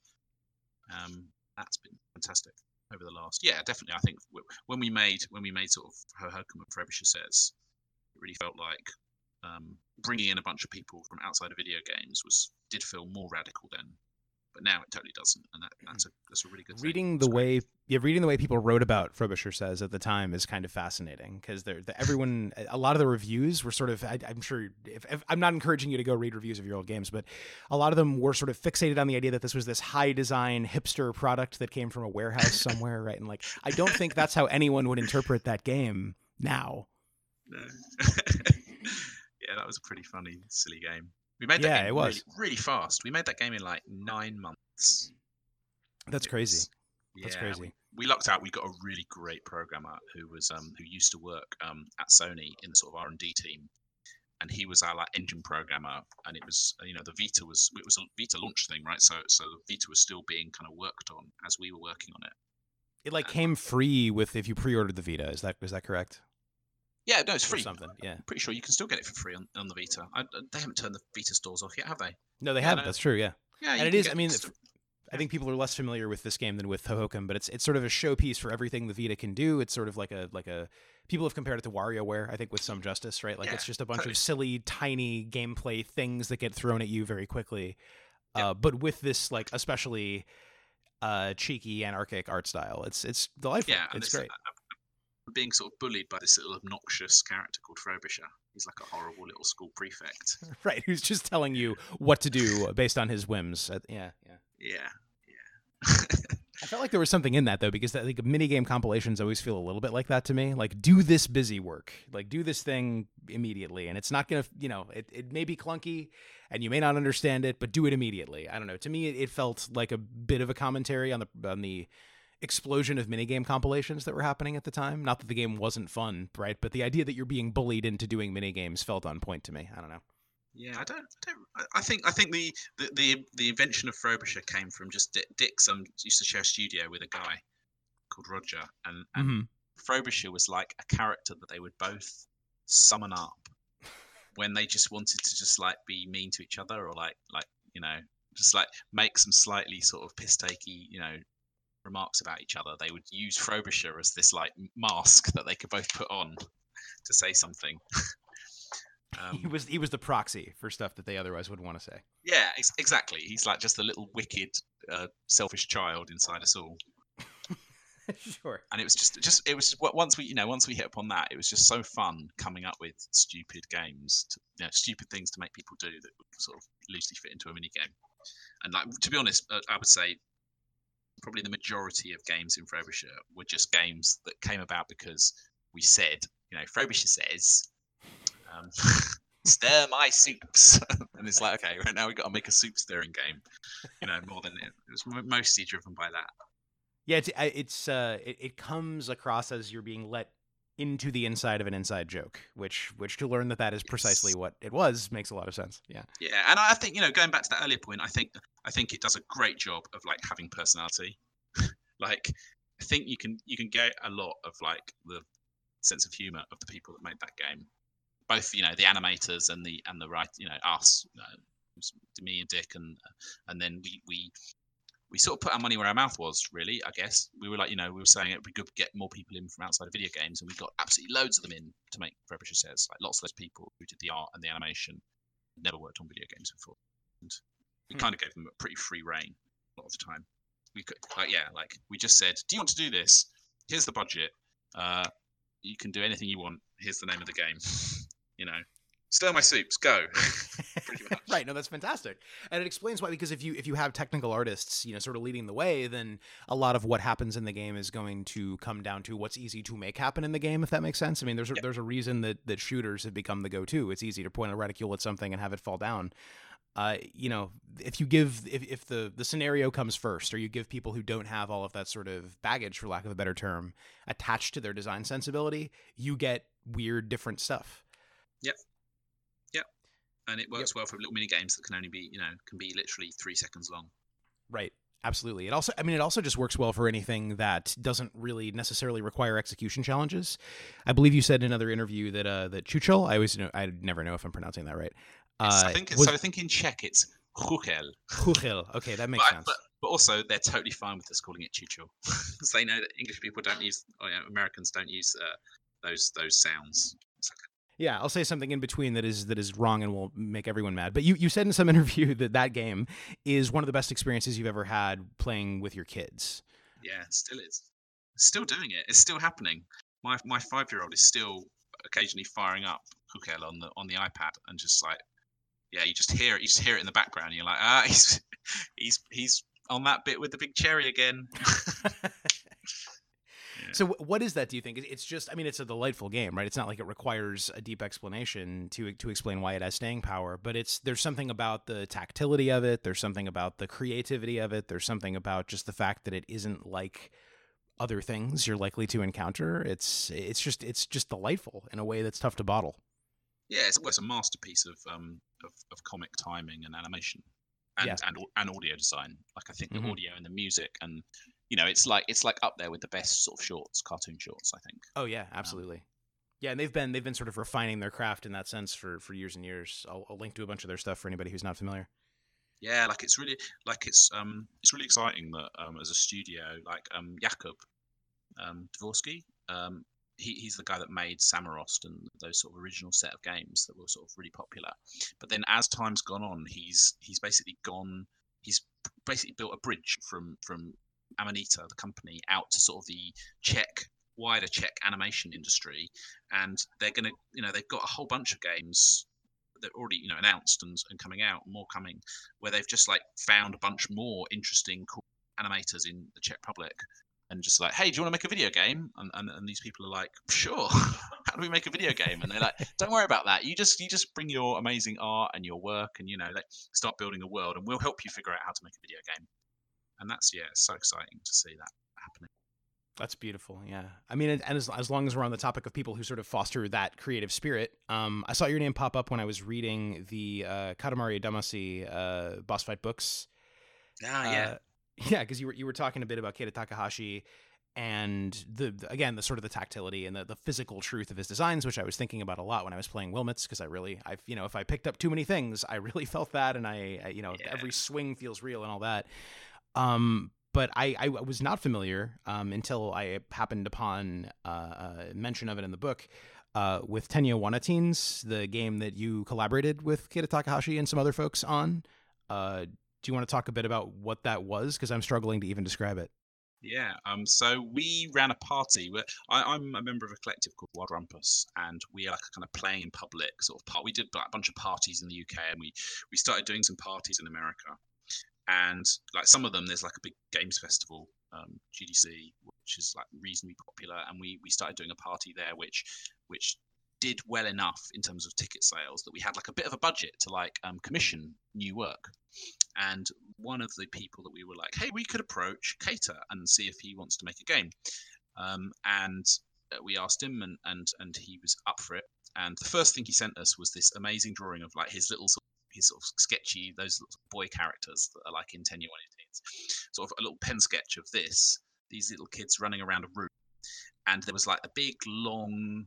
That's been fantastic over the last definitely. I think when we made sort of Hohokum and Trebisher Says, It really felt like bringing in a bunch of people from outside of video games did feel more radical then. But now it totally doesn't, and that's a really good thing. Reading the way people wrote about Frobisher Says at the time is kind of fascinating, because a lot of the reviews were sort of, I'm sure, if I'm not encouraging you to go read reviews of your old games, but a lot of them were sort of fixated on the idea that this was this high design hipster product that came from a warehouse somewhere, right? And like, I don't think that's how anyone would interpret that game now. No. Yeah, that was a pretty funny, silly game. We made that game really, really fast. We made that game in like 9 months. That's crazy. That's crazy. We lucked out. We got a really great programmer who used to work at Sony in the sort of R&D team, and he was our like engine programmer. And it was the Vita it was a Vita launch thing, right? So the Vita was still being kind of worked on as we were working on it. It came free if you pre-ordered the Vita. Is that correct? Yeah, no, it's free. Something, yeah. I'm pretty sure you can still get it for free on the Vita. They haven't turned the Vita stores off yet, have they? No, they haven't. That's true, yeah. Yeah, and it is, I mean, I think people are less familiar with this game than with Hohokam, but it's sort of a showpiece for everything the Vita can do. It's sort of like a people have compared it to WarioWare, I think, with some justice, right? Like, it's just a bunch of silly, tiny gameplay things that get thrown at you very quickly. Yeah. But with this, like, especially cheeky, anarchic art style, it's delightful. Yeah, it's great. Being sort of bullied by this little obnoxious character called Frobisher. He's like a horrible little school prefect. Right, who's just telling you what to do based on his whims. Yeah. I felt like there was something in that, though, because like minigame compilations always feel a little bit like that to me. Like, do this busy work. Like, do this thing immediately. And it's not going to, it may be clunky and you may not understand it, but do it immediately. I don't know. To me, it felt like a bit of a commentary on the explosion of minigame compilations that were happening at the time. Not that the game wasn't fun, right? But the idea that you're being bullied into doing minigames felt on point to me. I don't know. Yeah, I think the invention of Frobisher came from just Dick used to share a studio with a guy called Roger, and Frobisher was like a character that they would both summon up when they just wanted to just like be mean to each other, or just like make some slightly sort of piss-takey, remarks about each other. They would use Frobisher as this like mask that they could both put on to say something. He was the proxy for stuff that they otherwise would want to say. Yeah, exactly. He's like just a little wicked, selfish child inside us all. Sure. And it was once we hit upon that, it was just so fun coming up with stupid games, stupid things to make people do that would sort of loosely fit into a mini game. And like, to be honest, I would say probably the majority of games in Frobisher were just games that came about because we said, Frobisher says, stir my soups. And it's like, okay, right now we've got to make a soup stirring game. More than it was mostly driven by that. Yeah, it comes across as you're being let into the inside of an inside joke, which to learn that is precisely what it was makes a lot of sense. Yeah. Yeah, and I think going back to that earlier point, I think it does a great job of like having personality. Like, I think you can get a lot of like the sense of humor of the people that made that game, both the animators and the right us, me and Dick, and then we sort of put our money where our mouth was, really. I guess we were like, we were saying it would be good to get more people in from outside of video games, and we got absolutely loads of them in to make Frobisher Says. Like, lots of those people who did the art and the animation never worked on video games before, and we kind of gave them a pretty free reign a lot of the time. We could, we just said, do you want to do this? Here's the budget. You can do anything you want. Here's the name of the game. Stir my soups, go. Pretty much. Right. No, that's fantastic. And it explains why, because if you have technical artists, sort of leading the way, then a lot of what happens in the game is going to come down to what's easy to make happen in the game, if that makes sense. I mean, there's a reason that shooters have become the go-to. It's easy to point a reticule at something and have it fall down. If the scenario comes first, or you give people who don't have all of that sort of baggage, for lack of a better term, attached to their design sensibility, you get weird, different stuff. Yep. And it works well for little mini games that can only be, can be literally 3 seconds long. Right. Absolutely. It also just works well for anything that doesn't really necessarily require execution challenges. I believe you said in another interview that Chuchel, I never know if I'm pronouncing that right. I think in Czech it's Chuchel. Chuchel. Okay, that makes sense. But also they're totally fine with us calling it Chuchel, because they know that English people don't use, Americans don't use those sounds. Yeah, I'll say something in between that is wrong and will make everyone mad. But you said in some interview that game is one of the best experiences you've ever had playing with your kids. Yeah, it still is. Still doing it. It's still happening. My 5-year-old is still occasionally firing up Cookel on the iPad and just like, yeah, you just hear it. You just hear it in the background. And you're like, he's on that bit with the big cherry again. Yeah. So what is that, do you think? It's just, I mean, it's a delightful game, right? It's not like it requires a deep explanation to explain why it has staying power, but there's something about the tactility of it. There's something about the creativity of it. There's something about just the fact that it isn't like other things you're likely to encounter. It's just delightful in a way that's tough to bottle. Yeah, it's a masterpiece of comic timing and animation, and audio design. Like I think the audio and the music, and it's like up there with the best sort of cartoon shorts, I think. Oh yeah, absolutely. Yeah, and they've been sort of refining their craft in that sense for years and years. I'll link to a bunch of their stuff for anybody who's not familiar. Yeah, like it's really exciting that as a studio, like Jakub Dvorsky, he's the guy that made Samorost and those sort of original set of games that were sort of really popular. But then as time's gone on, he's basically built a bridge from Amanita, the company, out to sort of the wider Czech animation industry, and they're gonna, they've got a whole bunch of games that are already, announced and coming out, more coming, where they've just like found a bunch more interesting, cool animators in the Czech Republic, and just like, hey, do you want to make a video game? And these people are like, sure. How do we make a video game? And they're like, don't worry about that. You just bring your amazing art and your work, and like start building a world, and we'll help you figure out how to make a video game. And that's, it's so exciting to see that happening. That's beautiful. Yeah. I mean, and as long as we're on the topic of people who sort of foster that creative spirit, I saw your name pop up when I was reading the Katamari Damacy boss fight books. Yeah. Yeah, because you were talking a bit about Keita Takahashi and the sort of the tactility and the physical truth of his designs, which I was thinking about a lot when I was playing Wilmots, because if I picked up too many things, I really felt that, and every swing feels real and all that. But I was not familiar until I happened upon mention of it in the book with Tenyo One-a-Teens, the game that you collaborated with Keita Takahashi and some other folks on. Do you want to talk a bit about what that was? Because I'm struggling to even describe it. Yeah. So we ran a party. I'm a member of a collective called Wild Rumpus, and we are like kind of playing in public sort of part. We did a bunch of parties in the UK, and we started doing some parties in America. And like some of them, there's like a big games festival, GDC, which is like reasonably popular, and we started doing a party there, which did well enough in terms of ticket sales that we had like a bit of a budget to like commission new work. And one of the people that we were like, hey, we could approach Keita and see if he wants to make a game. And we asked him, and he was up for it. And the first thing he sent us was this amazing drawing of like his sort of sketchy, those little boy characters that are like in Tenyo One-a-Teens, sort of a little pen sketch of these little kids running around a room, and there was like a big long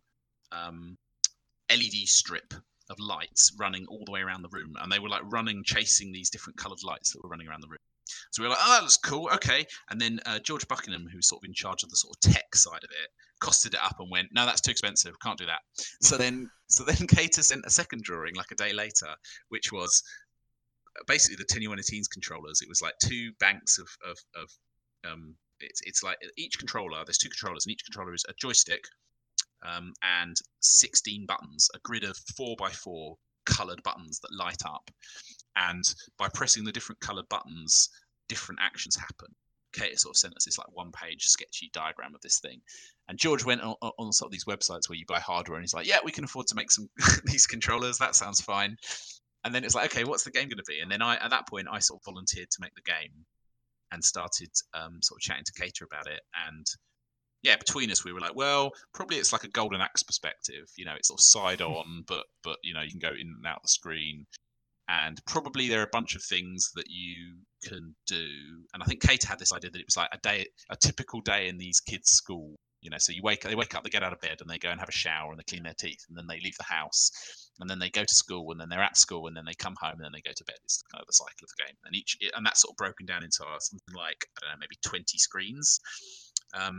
LED strip of lights running all the way around the room, and they were like chasing these different coloured lights that were running around the room. So we were like, oh, that looks cool, okay. And then George Buckingham, who's sort of in charge of the sort of tech side of it, costed it up and went, no, that's too expensive, can't do that. So then Keita sent a second drawing like a day later, which was basically the Tenyo One-a-Teens controllers. It was like two banks of it's like each controller, there's two controllers, and each controller is a joystick and 16 buttons, a grid of 4x4 coloured buttons that light up. And by pressing the different coloured buttons, different actions happen. Keita sort of sent us this like one-page sketchy diagram of this thing. And George went on sort of these websites where you buy hardware, and he's like, yeah, we can afford to make some these controllers. That sounds fine. And then it's like, okay, what's the game going to be? And then at that point, I sort of volunteered to make the game and started sort of chatting to Keita about it. And yeah, between us, we were like, well, probably it's like a Golden Axe perspective. It's sort of side on, but you can go in and out the screen. And probably there are a bunch of things that you can do. And I think Keita had this idea that it was like a typical day in these kids' school. So they wake up, they get out of bed, and they go and have a shower, and they clean their teeth, and then they leave the house, and then they go to school, and then they're at school, and then they come home, and then they go to bed. It's kind of the cycle of the game. And that's sort of broken down into something like, I don't know, maybe 20 screens.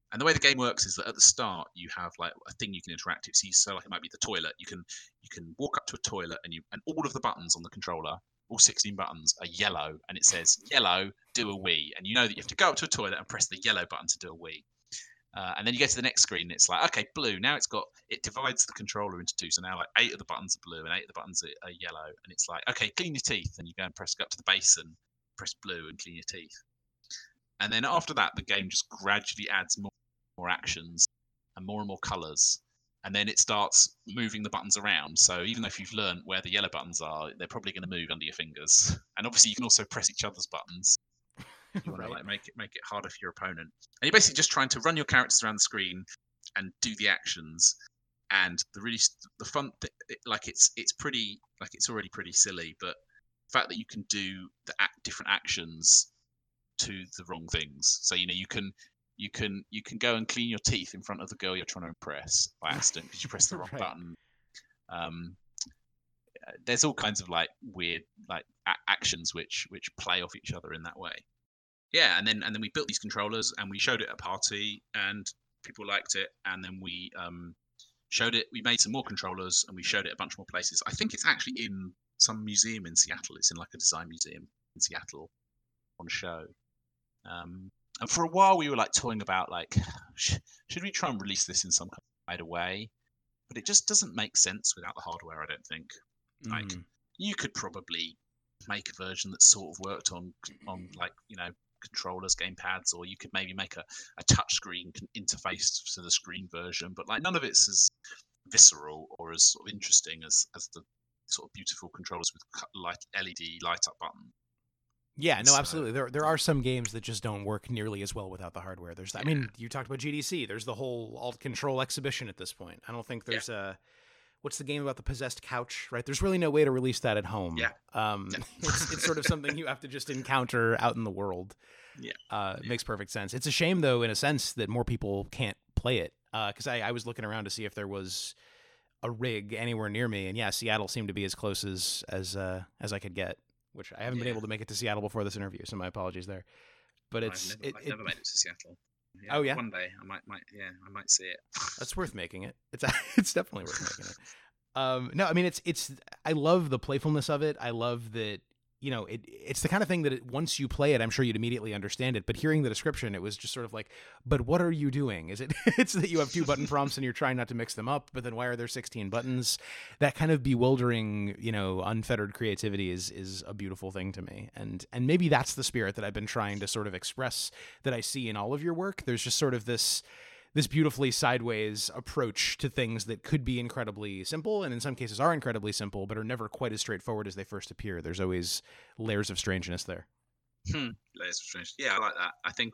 And the way the game works is that at the start you have like a thing you can interact with. So like it might be the toilet. You can walk up to a toilet and all of the buttons on the controller, all 16 buttons, are yellow, and it says yellow, do a wee, and you know that you have to go up to a toilet and press the yellow button to do a wee. And then you get to the next screen, and it's like, okay, blue. Now it divides the controller into two. So now like 8 of the buttons are blue and 8 of the buttons are yellow. And it's like, okay, clean your teeth. And you go up to the basin, press blue and clean your teeth. And then after that, the game just gradually adds more actions and more colors. And then it starts moving the buttons around. So even if you've learned where the yellow buttons are, they're probably going to move under your fingers. And obviously you can also press each other's buttons. You want to like make it harder for your opponent, and you're basically just trying to run your characters around the screen and do the actions. And the fun, like it's pretty, like it's already pretty silly, but the fact that you can do the different actions to the wrong things. So you can go and clean your teeth in front of the girl you're trying to impress by accident because you press the wrong button. There's all kinds of like weird like actions which play off each other in that way. Yeah, and then we built these controllers and we showed it at a party and people liked it, and then we showed it. We made some more controllers and we showed it a bunch more places. I think it's actually in some museum in Seattle. It's in like a design museum in Seattle on a show. And for a while we were like toying about like, should we try and release this in some kind of way? But it just doesn't make sense without the hardware, I don't think. Like you could probably make a version that sort of worked on like, you know, controllers, gamepads, or you could maybe make a touchscreen interface to the screen version, but like none of it's as visceral or as sort of interesting as the sort of beautiful controllers with like LED light up button. Yeah, no, absolutely. There are some games that just don't work nearly as well without the hardware. I mean, you talked about GDC. There's the whole alt control exhibition at this point. I don't think there's what's the game about the possessed couch, right? There's really no way to release that at home. Yeah. It's sort of something you have to just encounter out in the world. Yeah. It makes perfect sense. It's a shame, though, in a sense, that more people can't play it. Because I was looking around to see if there was a rig anywhere near me, and yeah, Seattle seemed to be as close as I could get, which I haven't been able to make it to Seattle before this interview, so my apologies there. But I've never made it to Seattle. Yeah, oh yeah, one day I might see it. That's worth making it. It's definitely worth making it. No, I mean it's I love the playfulness of it. I love that, you know, it's the kind of thing that once you play it, I'm sure you'd immediately understand it. But hearing the description, it was just sort of like, but what are you doing? Is it? It's that you have 2 button prompts and you're trying not to mix them up. But then why are there 16 buttons? That kind of bewildering, you know, unfettered creativity is a beautiful thing to me. And maybe that's the spirit that I've been trying to sort of express that I see in all of your work. There's just sort of this beautifully sideways approach to things that could be incredibly simple, and in some cases are incredibly simple, but are never quite as straightforward as they first appear. There's always layers of strangeness there. Layers of strangeness. Yeah, I like that. I think,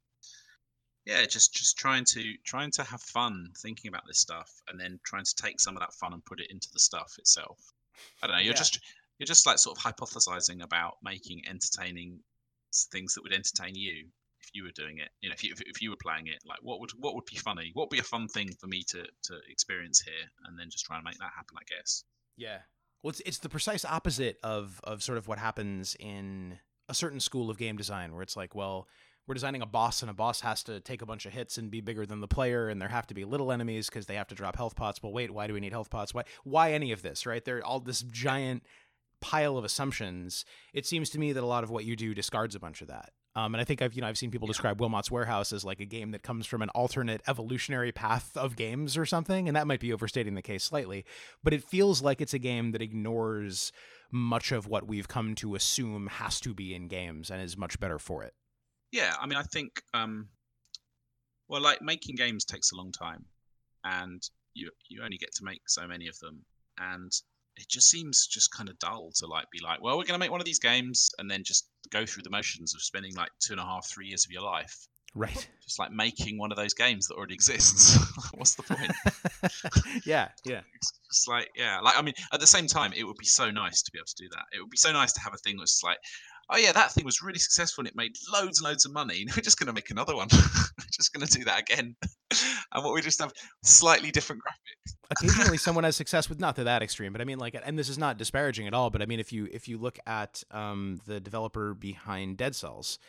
just trying to have fun thinking about this stuff, and then trying to take some of that fun and put it into the stuff itself. I don't know. You're just like sort of hypothesizing about making entertaining things that would entertain you. If you were doing it, you know, if you were playing it, like what would be funny? What would be a fun thing for me to experience here, and then just try and make that happen, I guess. Yeah. Well, it's the precise opposite of sort of what happens in a certain school of game design, where it's like, well, we're designing a boss, and a boss has to take a bunch of hits and be bigger than the player, and there have to be little enemies because they have to drop health pots. Well, wait, why do we need health pots? Why any of this, right? They're all this giant pile of assumptions. It seems to me that a lot of what you do discards a bunch of that. And I think I've seen people describe Wilmot's Warehouse as like a game that comes from an alternate evolutionary path of games or something, and that might be overstating the case slightly, but it feels like it's a game that ignores much of what we've come to assume has to be in games and is much better for it. Yeah, I mean, I think, well, like making games takes a long time, and you only get to make so many of them, and it just seems just kind of dull to like be like, well, we're going to make one of these games and then just go through the motions of spending like 2.5-3 years of your life. Right. Just like making one of those games that already exists. What's the point? Yeah. It's just like, yeah. Like, I mean, at the same time, it would be so nice to be able to do that. It would be so nice to have a thing that's like, oh yeah, that thing was really successful and it made loads and loads of money. We're just going to make another one. We're just going to do that again. And what we just have slightly different graphics. Occasionally someone has success with, not to that extreme, but I mean, like, and this is not disparaging at all, but I mean, if you look at the developer behind Dead Cells,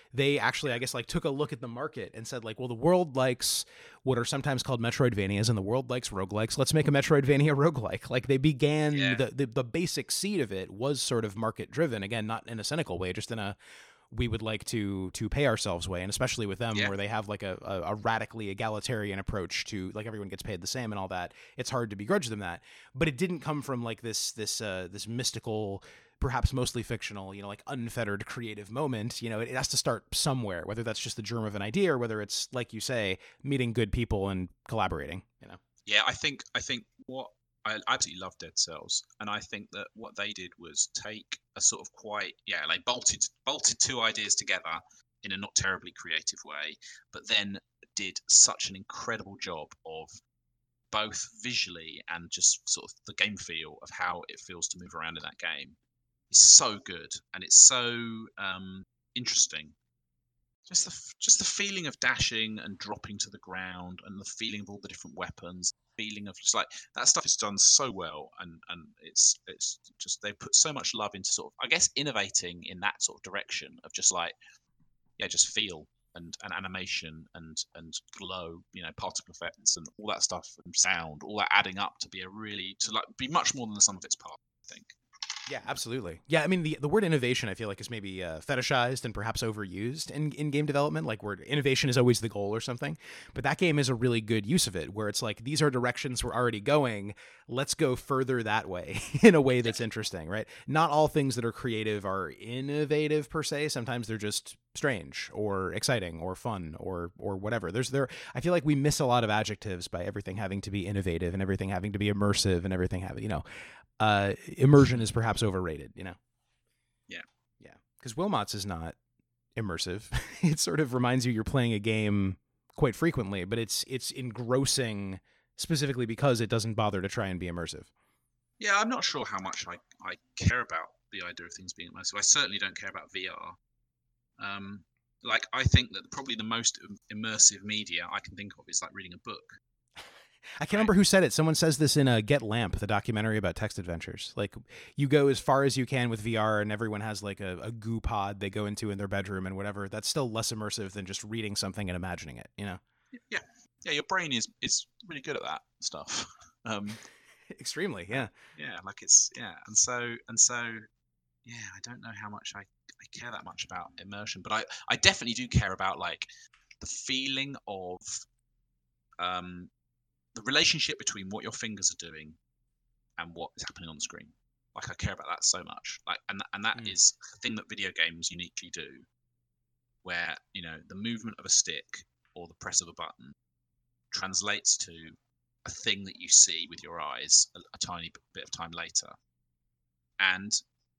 they actually, I guess, like took a look at the market and said, like, well, the world likes what are sometimes called Metroidvanias, and the world likes roguelikes. Let's make a Metroidvania roguelike. Like, they began, Yeah. the basic seed of it was sort of market driven. Again, not in a cynical way, just in a, we would like to pay ourselves way, and especially with them, where they have like a radically egalitarian approach to, like, everyone gets paid the same and all that. It's hard to begrudge them that, but it didn't come from like this mystical, perhaps mostly fictional, like unfettered creative moment. It has to start somewhere, whether that's just the germ of an idea or whether it's, like you say, meeting good people and collaborating. Yeah, I think what I absolutely love Dead Cells, and I think that what they did was take a sort of like bolted two ideas together in a not terribly creative way, but then did such an incredible job of both visually and just sort of the game feel of how it feels to move around in that game. It's so good, and it's so interesting. Just the feeling of dashing and dropping to the ground, and the feeling of all the different weapons, feeling of just like that stuff is done so well, and it's just they put so much love into sort of, I guess, innovating in that sort of direction of just like, yeah, just feel and animation and glow, particle effects and all that stuff, and sound, all that adding up to be be much more than the sum of its parts, I think. Yeah, absolutely. Yeah, I mean, the word innovation, I feel like, is maybe fetishized and perhaps overused in game development. Like, word innovation is always the goal or something. But that game is a really good use of it, where it's like, these are directions we're already going. Let's go further that way in a way that's interesting, right? Not all things that are creative are innovative per se. Sometimes they're just strange or exciting or fun or whatever. I feel like we miss a lot of adjectives by everything having to be innovative and everything having to be immersive and everything having, immersion is perhaps overrated, Yeah. Yeah. Because Wilmots is not immersive. It sort of reminds you're playing a game quite frequently, but it's engrossing specifically because it doesn't bother to try and be immersive. Yeah, I'm not sure how much I care about the idea of things being immersive. I certainly don't care about VR. Like, I think that probably the most immersive media I can think of is like reading a book. I can't remember who said it. Someone says this in Get Lamp, the documentary about text adventures. Like, you go as far as you can with VR, and everyone has like a goo pod they go into in their bedroom and whatever. That's still less immersive than just reading something and imagining it, Yeah, your brain is really good at that stuff. Extremely, yeah. Yeah, like and so yeah, I don't know how much I care that much about immersion, but I definitely do care about like the feeling of the relationship between what your fingers are doing and what is happening on the screen. Like, I care about that so much. Like, and that is a thing that video games uniquely do, where the movement of a stick or the press of a button translates to a thing that you see with your eyes a tiny bit of time later, and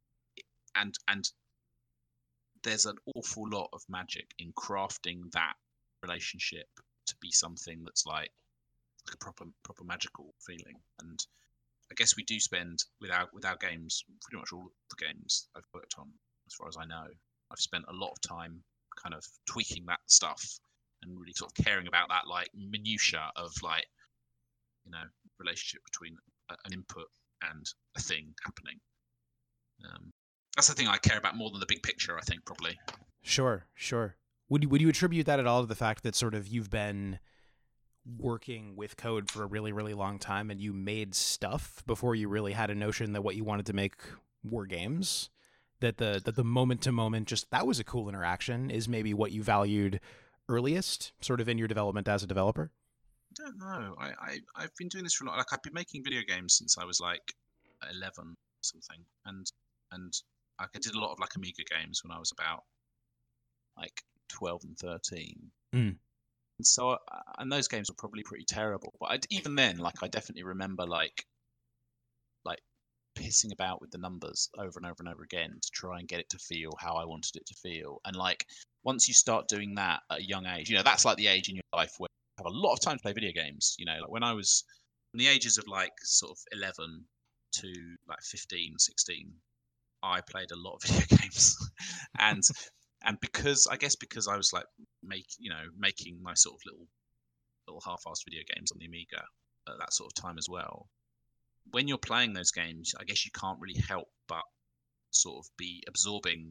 there's an awful lot of magic in crafting that relationship to be something that's like a proper magical feeling. And I guess we do spend with our games, pretty much all the games I've worked on, as far as I know, I've spent a lot of time kind of tweaking that stuff and really sort of caring about that like minutia of like relationship between an input and a thing happening. That's the thing I care about more than the big picture, I think, probably. Sure. Would you attribute that at all to the fact that sort of you've been working with code for a really, really long time and you made stuff before you really had a notion that what you wanted to make were games? That the moment to moment, just that was a cool interaction, is maybe what you valued earliest, sort of in your development as a developer? I don't know. I've been doing this for a lot. Like, I've been making video games since I was like 11 or something, and like, I did a lot of like Amiga games when I was about like 12 and 13. And so, and those games were probably pretty terrible. But even then, like, I definitely remember like pissing about with the numbers over and over and over again to try and get it to feel how I wanted it to feel. And like, once you start doing that at a young age, that's like the age in your life where you have a lot of time to play video games. Like when I was in the ages of like sort of 11 to like 15, 16, I played a lot of video games. and because I was like making my sort of little half-assed video games on the Amiga at that sort of time as well. When you're playing those games, I guess you can't really help but sort of be absorbing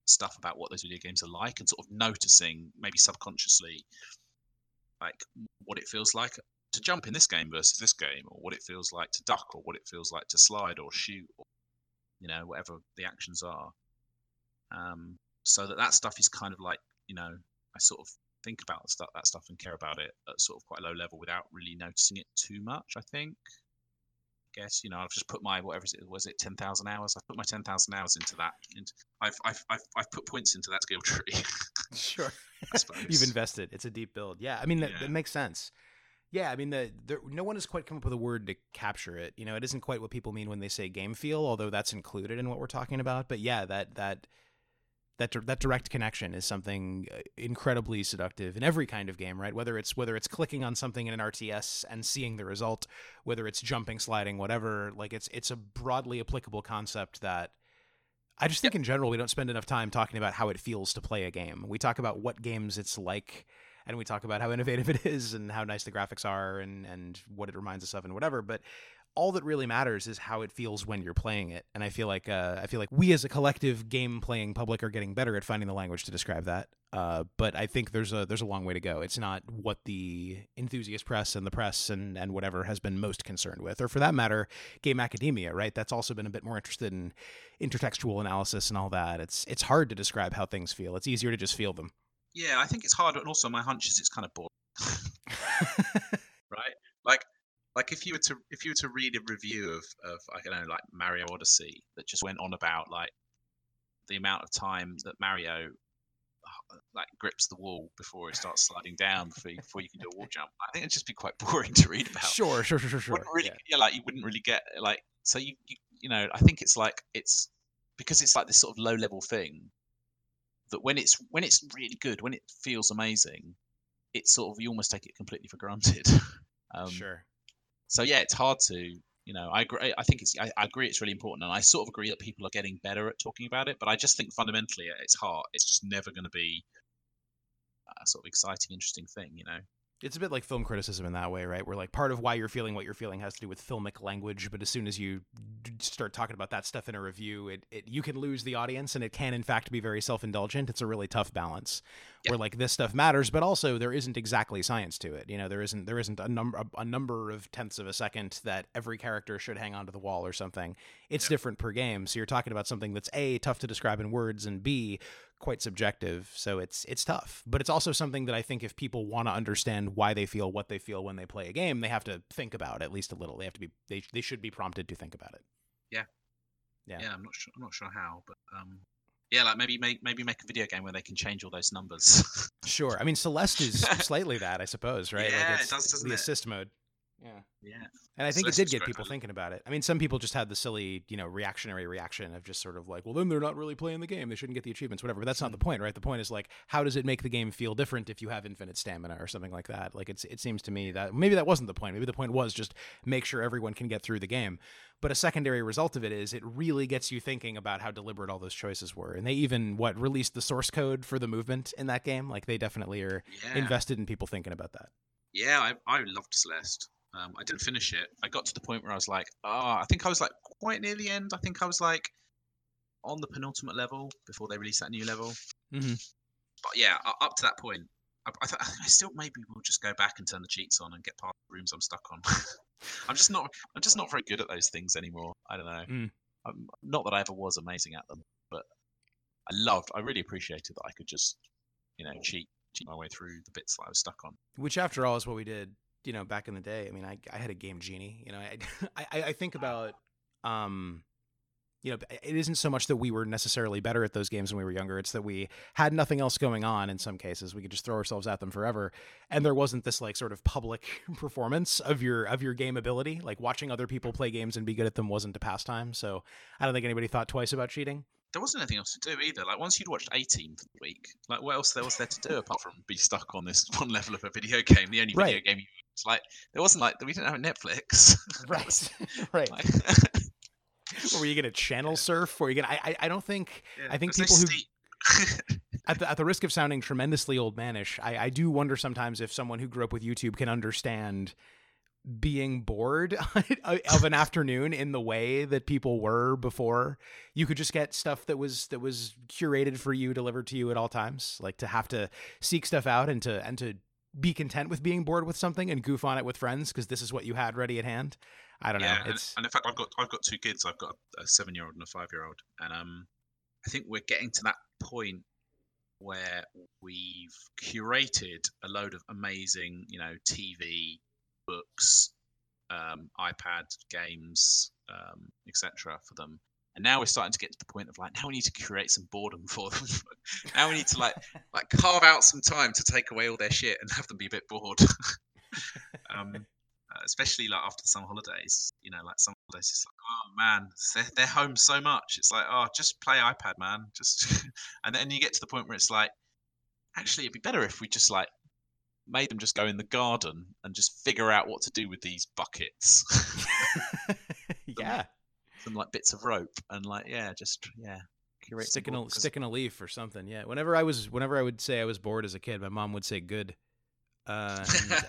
stuff about what those video games are like, and sort of noticing maybe subconsciously like what it feels like to jump in this game versus this game, or what it feels like to duck, or what it feels like to slide or shoot, or whatever the actions are. So that stuff is kind of like, I sort of think about that stuff and care about it at sort of quite a low level without really noticing it too much, I think. I guess, I've just put my, whatever it was, 10,000 hours? I've put my 10,000 hours into that. And I've put points into that skill tree. Sure. I suppose. You've invested. It's a deep build. Yeah. I mean, that makes sense. Yeah. I mean, no one has quite come up with a word to capture it. It isn't quite what people mean when they say game feel, although that's included in what we're talking about. But yeah, that direct connection is something incredibly seductive in every kind of game, right? Whether it's clicking on something in an RTS and seeing the result, whether it's jumping, sliding, whatever, like it's a broadly applicable concept that I just think in general we don't spend enough time talking about how it feels to play a game. We talk about what games it's like, and we talk about how innovative it is and how nice the graphics are and what it reminds us of and whatever, but all that really matters is how it feels when you're playing it. And I feel like we as a collective game playing public are getting better at finding the language to describe that. But I think there's a long way to go. It's not what the enthusiast press and the press and whatever has been most concerned with, or for that matter, game academia, right? That's also been a bit more interested in intertextual analysis and all that. It's hard to describe how things feel. It's easier to just feel them. Yeah, I think it's hard, and also my hunch is it's kind of boring. Right? Like if you were to read a review of I don't know, like Mario Odyssey, that just went on about like the amount of time that Mario like grips the wall before he starts sliding down before you can do a wall jump, I think it'd just be quite boring to read about. Sure. Really, like you wouldn't really get like, so you I think it's because it's like this sort of low level thing that when it's really good, when it feels amazing, it's sort of, you almost take it completely for granted. Sure. So yeah, it's hard to, I agree. I agree it's really important, and I sort of agree that people are getting better at talking about it. But I just think fundamentally, at its heart, it's just never going to be a sort of exciting, interesting thing, It's a bit like film criticism in that way, right? Where like part of why you're feeling what you're feeling has to do with filmic language, but as soon as you start talking about that stuff in a review, you can lose the audience, and it can in fact be very self-indulgent. It's a really tough balance where like this stuff matters, but also there isn't exactly science to it. There isn't a number of tenths of a second that every character should hang onto the wall or something. It's different per game. So you're talking about something that's A, tough to describe in words, and B, quite subjective. So it's tough, but it's also something that I think if people want to understand why they feel what they feel when they play a game, they have to think about at least a little. They have to be, they should be prompted to think about it. Yeah. I'm not sure how, but yeah, like maybe make a video game where they can change all those numbers. Sure. I mean, Celeste is slightly that, I suppose, right? Yeah, like it does, doesn't the it? assist mode. Yeah. And I think it Celeste did was get people great. thinking about it. I mean, some people just had the silly, reactionary reaction of just sort of like, well, then they're not really playing the game. They shouldn't get the achievements, whatever. But that's not the point, right? The point is like, how does it make the game feel different if you have infinite stamina or something like that? Like, it seems to me that maybe that wasn't the point. Maybe the point was just make sure everyone can get through the game. But a secondary result of it is it really gets you thinking about how deliberate all those choices were. And they even, released the source code for the movement in that game. Like, they definitely are invested in people thinking about that. Yeah, I loved Celeste. I didn't finish it. I got to the point where I was like, I think I was like quite near the end. I think I was like on the penultimate level before they released that new level. Mm-hmm. But yeah, up to that point, I still maybe we'll just go back and turn the cheats on and get past the rooms I'm stuck on. I'm just not very good at those things anymore. I don't know. Not that I ever was amazing at them, but I really appreciated that I could just, cheat my way through the bits that I was stuck on. Which, after all, is what we did, back in the day. I mean, I had a Game Genie. I think about, it isn't so much that we were necessarily better at those games when we were younger. It's that we had nothing else going on in some cases. We could just throw ourselves at them forever. And there wasn't this like sort of public performance of your game ability. Like watching other people play games and be good at them wasn't a pastime. So I don't think anybody thought twice about cheating. There wasn't anything else to do either. Like once you'd watched 18 for the week, like what else there was there to do apart from be stuck on this one level of a video game? The only video game it's like there wasn't like we didn't have Netflix. Right. Like, or were you gonna channel surf? Or you gonna? I don't think. I think people who at the risk of sounding tremendously old manish, I do wonder sometimes if someone who grew up with YouTube can understand being bored of an afternoon in the way that people were before. You could just get stuff that was curated for you, delivered to you at all times. Like to have to seek stuff out and to be content with being bored with something and goof on it with friends because this is what you had ready at hand. I don't know. And in fact, I've got two kids. I've got a 7-year-old and a 5-year-old, and I think we're getting to that point where we've curated a load of amazing, TV, books, iPad games, etc. for them. And now we're starting to get to the point of like, now we need to curate some boredom for them. Now we need to like carve out some time to take away all their shit and have them be a bit bored. Especially like after the summer holidays, like some holidays, it's like, oh man, they're home so much. It's like, oh, just play iPad, man. Just, and then you get to the point where it's like, actually, it'd be better if we just like made them just go in the garden and just figure out what to do with these buckets. Yeah. Some like bits of rope and like, curate sticking a leaf or something. Yeah. Whenever I would say I was bored as a kid, my mom would say good. And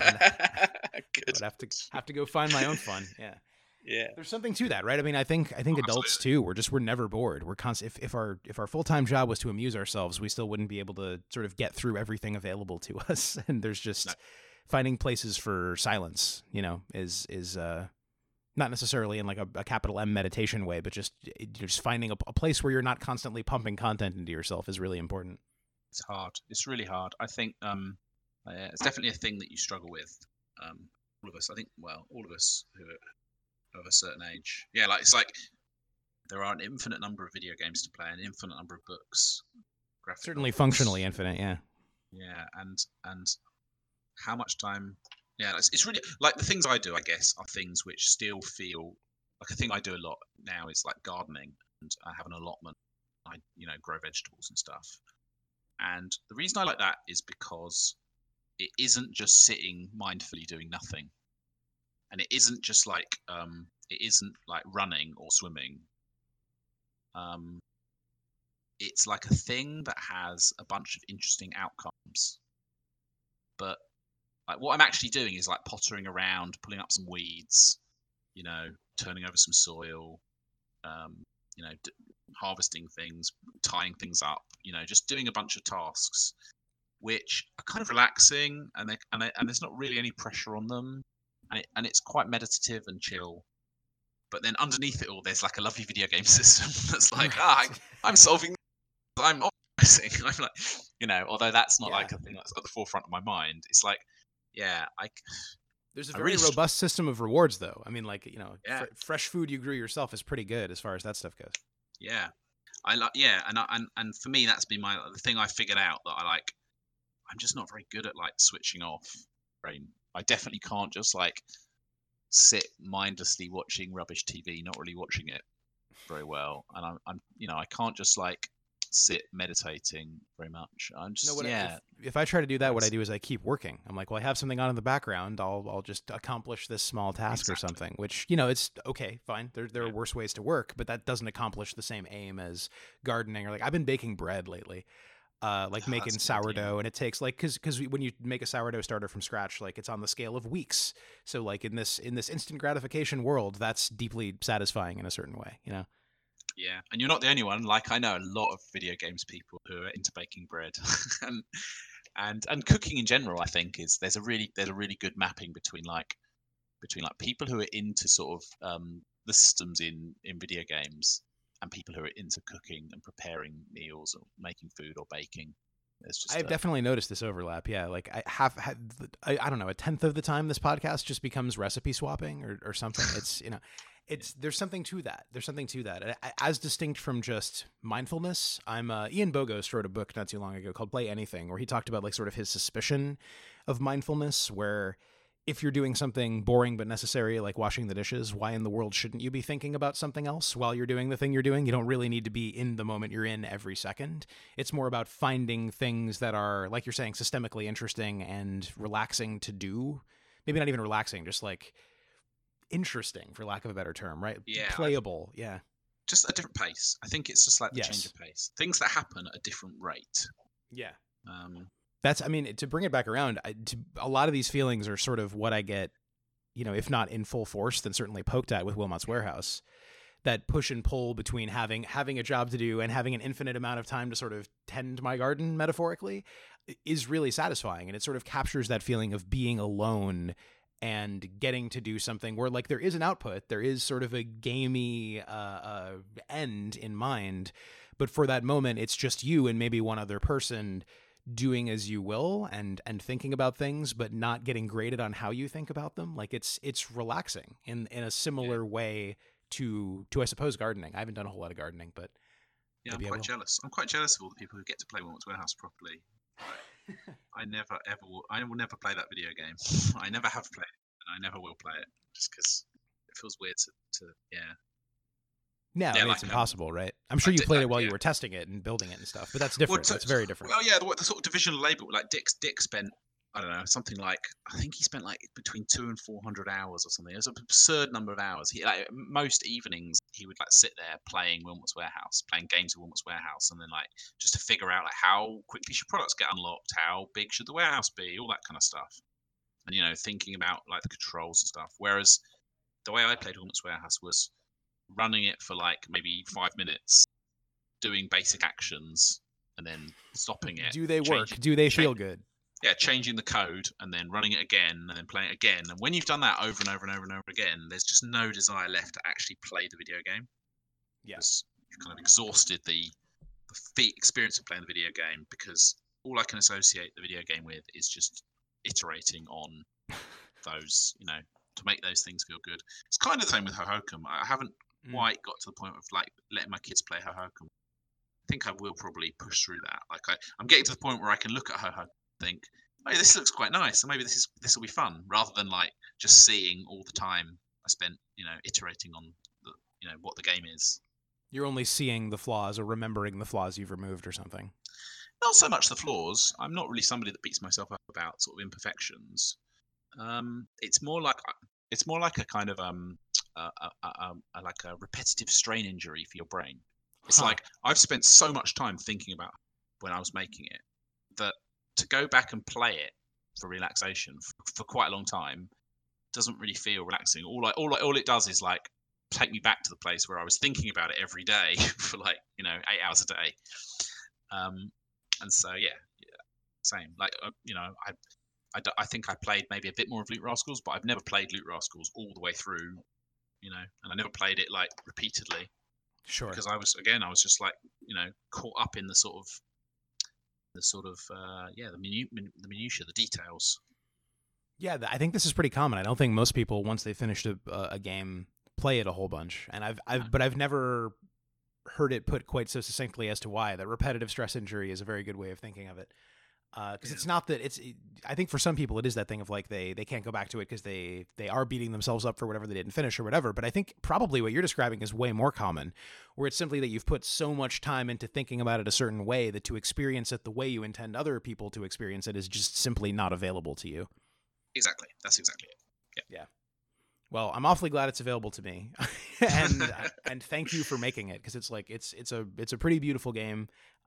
good. I'd have to go find my own fun. Yeah. Yeah. There's something to that, right? I mean, I think adults too, we're never bored. We're constant. If our full-time job was to amuse ourselves, we still wouldn't be able to sort of get through everything available to us. And there's just finding places for silence, is not necessarily in like a capital M meditation way, but just finding a place where you're not constantly pumping content into yourself is really important. It's hard. It's really hard. I think it's definitely a thing that you struggle with. All of us, I think. Well, all of us who are of a certain age. Yeah, it's like there are an infinite number of video games to play, an infinite number of books. Certainly functionally infinite, yeah. Yeah, and how much time? Yeah, it's really like the things I do. I guess are things which still feel like a thing I do a lot now is like gardening, and I have an allotment. I grow vegetables and stuff. And the reason I like that is because it isn't just sitting mindfully doing nothing. And it isn't just like it isn't like running or swimming. It's like a thing that has a bunch of interesting outcomes. But like what I'm actually doing is like pottering around, pulling up some weeds, turning over some soil, harvesting things, tying things up, just doing a bunch of tasks, which are kind of relaxing, and there's not really any pressure on them. And it's quite meditative and chill, but then underneath it all, there's like a lovely video game system that's like, I'm solving, I'm optimizing. I'm like, although that's not like a thing that's at the forefront of my mind. It's like, there's a very robust system of rewards, though. I mean, like fresh food you grew yourself is pretty good as far as that stuff goes. Yeah, I like and for me that's been the thing I figured out that I like. I'm just not very good at like switching off brain. I definitely can't just like sit mindlessly watching rubbish TV, not really watching it very well. And I'm I can't just like sit meditating very much. I'm just if I try to do that, what I do is I keep working. I'm like, well, I have something on in the background. I'll just accomplish this small task or something. Which it's okay, fine. There are worse ways to work, but that doesn't accomplish the same aim as gardening or like I've been baking bread lately. Making sourdough, and it takes like because when you make a sourdough starter from scratch, like it's on the scale of weeks. So like in this instant gratification world, that's deeply satisfying in a certain way, Yeah, and you're not the only one. Like I know a lot of video games people who are into baking bread, and cooking in general. I think there's a really good mapping between people who are into sort of the systems in video games. And people who are into cooking and preparing meals or making food or baking. I've definitely noticed this overlap. Yeah, like I have had, I don't know, a tenth of the time this podcast just becomes recipe swapping or something. It's there's something to that. There's something to that. As distinct from just mindfulness, Ian Bogost wrote a book not too long ago called Play Anything, where he talked about like sort of his suspicion of mindfulness, where if you're doing something boring but necessary, like washing the dishes, why in the world shouldn't you be thinking about something else while you're doing the thing you're doing? You don't really need to be in the moment you're in every second. It's more about finding things that are, like you're saying, systemically interesting and relaxing to do. Maybe not even relaxing, just like interesting, for lack of a better term, right? Yeah. Playable, yeah. Just a different pace. I think it's just like the change of pace. Things that happen at a different rate. Yeah. To bring it back around, a lot of these feelings are sort of what I get, if not in full force, then certainly poked at with Wilmot's Warehouse. That push and pull between having a job to do and having an infinite amount of time to sort of tend my garden, metaphorically, is really satisfying. And it sort of captures that feeling of being alone and getting to do something where, like, there is an output, there is sort of a gamey end in mind, but for that moment, it's just you and maybe one other person doing as you will and thinking about things, but not getting graded on how you think about them. Like, it's relaxing in a similar way to I suppose gardening. I haven't done a whole lot of gardening, but yeah, I'm quite jealous. I'm quite jealous of all the people who get to play Wilmot's Warehouse properly. I never ever will. I will never play that video game. I never have played it, and I never will play it, just because it feels weird to No, I mean, it's impossible, right? I'm sure you played it while you were testing it and building it and stuff, but that's different. That's very different. Well, yeah, the sort of division of labor, like Dick spent, I don't know, something like, I think he spent like between 200 and 400 hours or something. It was an absurd number of hours. He, like, most evenings he would like sit there playing Wilmot's Warehouse, playing games of Wilmot's Warehouse, and then like just to figure out like how quickly should products get unlocked, how big should the warehouse be, all that kind of stuff, and thinking about like the controls and stuff. Whereas the way I played Wilmot's Warehouse was running it for like maybe 5 minutes, doing basic actions, and then stopping it. Do they work? Do they feel good? Yeah, changing the code and then running it again and then playing it again. And when you've done that over and over and over and over again, there's just no desire left to actually play the video game. Yeah. Because you've kind of exhausted the experience of playing the video game, because all I can associate the video game with is just iterating on those, to make those things feel good. It's kind of the same with Hohokam. I haven't quite got to the point of like letting my kids play Hohokam. I think I will probably push through that. Like I'm getting to the point where I can look at Hohokam, think, oh, this looks quite nice, and maybe this will be fun, rather than like just seeing all the time I spent, iterating on the, what the game is. You're only seeing the flaws or remembering the flaws you've removed or something. Not so much the flaws. I'm not really somebody that beats myself up about sort of imperfections. It's more like a kind of like a repetitive strain injury for your brain. It's like I've spent so much time thinking about when I was making it that to go back and play it for relaxation for quite a long time doesn't really feel relaxing. All it does is like take me back to the place where I was thinking about it every day for like 8 hours a day. And so yeah, same. Like I think I played maybe a bit more of Loot Rascals, but I've never played Loot Rascals all the way through, and I never played it like repeatedly. Sure. Because I was just like caught up in the minutia, the details. Yeah, I think this is pretty common. I don't think most people, once they finished a game, play it a whole bunch. And I've never heard it put quite so succinctly as to why. That repetitive stress injury is a very good way of thinking of it. Because it's not that I think for some people it is that thing of like they can't go back to it because they are beating themselves up for whatever they didn't finish or whatever. But I think probably what you're describing is way more common, where it's simply that you've put so much time into thinking about it a certain way that to experience it the way you intend other people to experience it is just simply not available to you. Exactly. That's exactly it. Yeah. Well, I'm awfully glad it's available to me, and thank you for making it, because it's like it's a pretty beautiful game.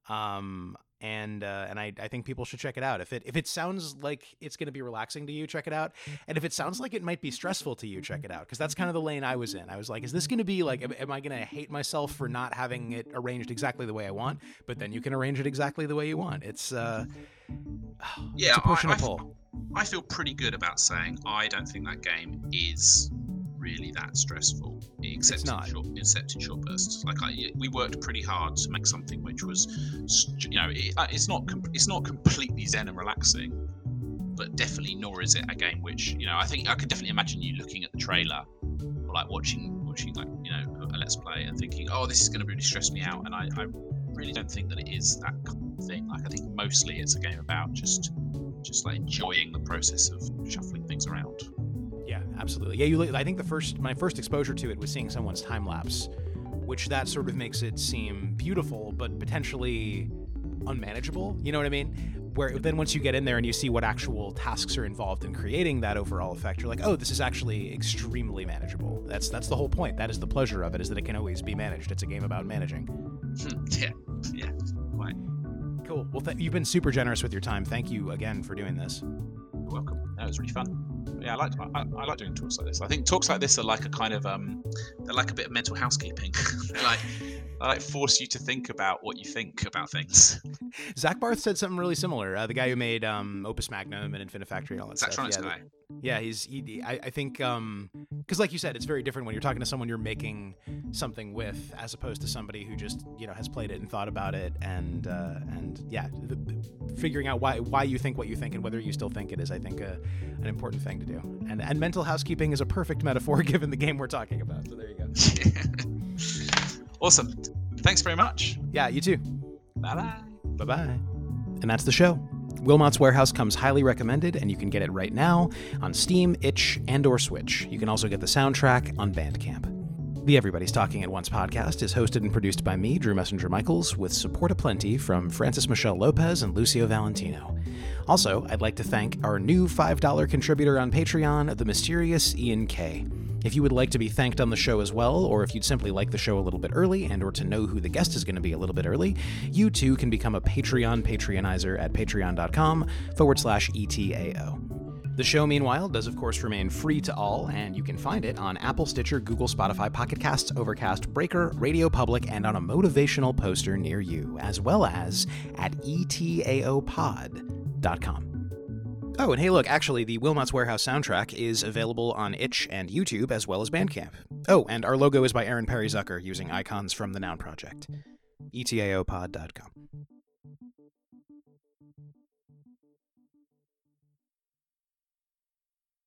And I think people should check it out. If it sounds like it's going to be relaxing to you, check it out. And if it sounds like it might be stressful to you, check it out. Because that's kind of the lane I was in. I was like, is this going to be like, am I going to hate myself for not having it arranged exactly the way I want? But then you can arrange it exactly the way you want. It's a push and a pull. I feel pretty good about saying I don't think that game is really that stressful, except in short bursts. Like we worked pretty hard to make something which was, it's not completely zen and relaxing, but definitely nor is it a game which I think I could definitely imagine you looking at the trailer or like watching like a Let's Play and thinking, oh, this is going to really stress me out, and I really don't think that it is that kind of thing. Like I think mostly it's a game about just like enjoying the process of shuffling things around. Yeah, absolutely. Yeah, I think my first exposure to it was seeing someone's time lapse, which that sort of makes it seem beautiful, but potentially unmanageable. You know what I mean? Where then once you get in there and you see what actual tasks are involved in creating that overall effect, you're like, oh, this is actually extremely manageable. That's the whole point. That is the pleasure of it, is that it can always be managed. It's a game about managing. Yeah, quite. Cool. Well, you've been super generous with your time. Thank you again for doing this. You're welcome. That was really fun. Yeah, I like doing talks like this. I think talks like this are like a kind of they're like a bit of mental housekeeping. they like force you to think about what you think about things. Zach Barth said something really similar. The guy who made Opus Magnum and Infinifactory and all that stuff. Zachtronics guy. Yeah, I think because like you said, it's very different when you're talking to someone you're making something with, as opposed to somebody who just has played it and thought about it, and figuring out why you think what you think and whether you still think it is, I think, an important thing to do. And mental housekeeping is a perfect metaphor given the game we're talking about. So there you go. Awesome. Thanks very much. Yeah, you too. Bye-bye. Bye-bye. And that's the show. Wilmot's Warehouse comes highly recommended, and you can get it right now on Steam, itch, and/or Switch. You can also get the soundtrack on Bandcamp. The Everybody's Talking at Once podcast is hosted and produced by me, Drew Messenger Michaels, with support aplenty from Francis Michelle Lopez and Lucio Valentino. Also, I'd like to thank our new $5 contributor on Patreon, the mysterious Ian K. If you would like to be thanked on the show as well, or if you'd simply like the show a little bit early and or to know who the guest is going to be a little bit early, you too can become a Patronizer at patreon.com/ETAO. The show, meanwhile, does of course remain free to all, and you can find it on Apple, Stitcher, Google, Spotify, Pocket Casts, Overcast, Breaker, Radio Public, and on a motivational poster near you, as well as at etaopod.com. Oh, and hey, look, actually, the Wilmot's Warehouse soundtrack is available on itch and YouTube, as well as Bandcamp. Oh, and our logo is by Aaron Perry Zucker, using icons from the Noun Project. etaopod.com.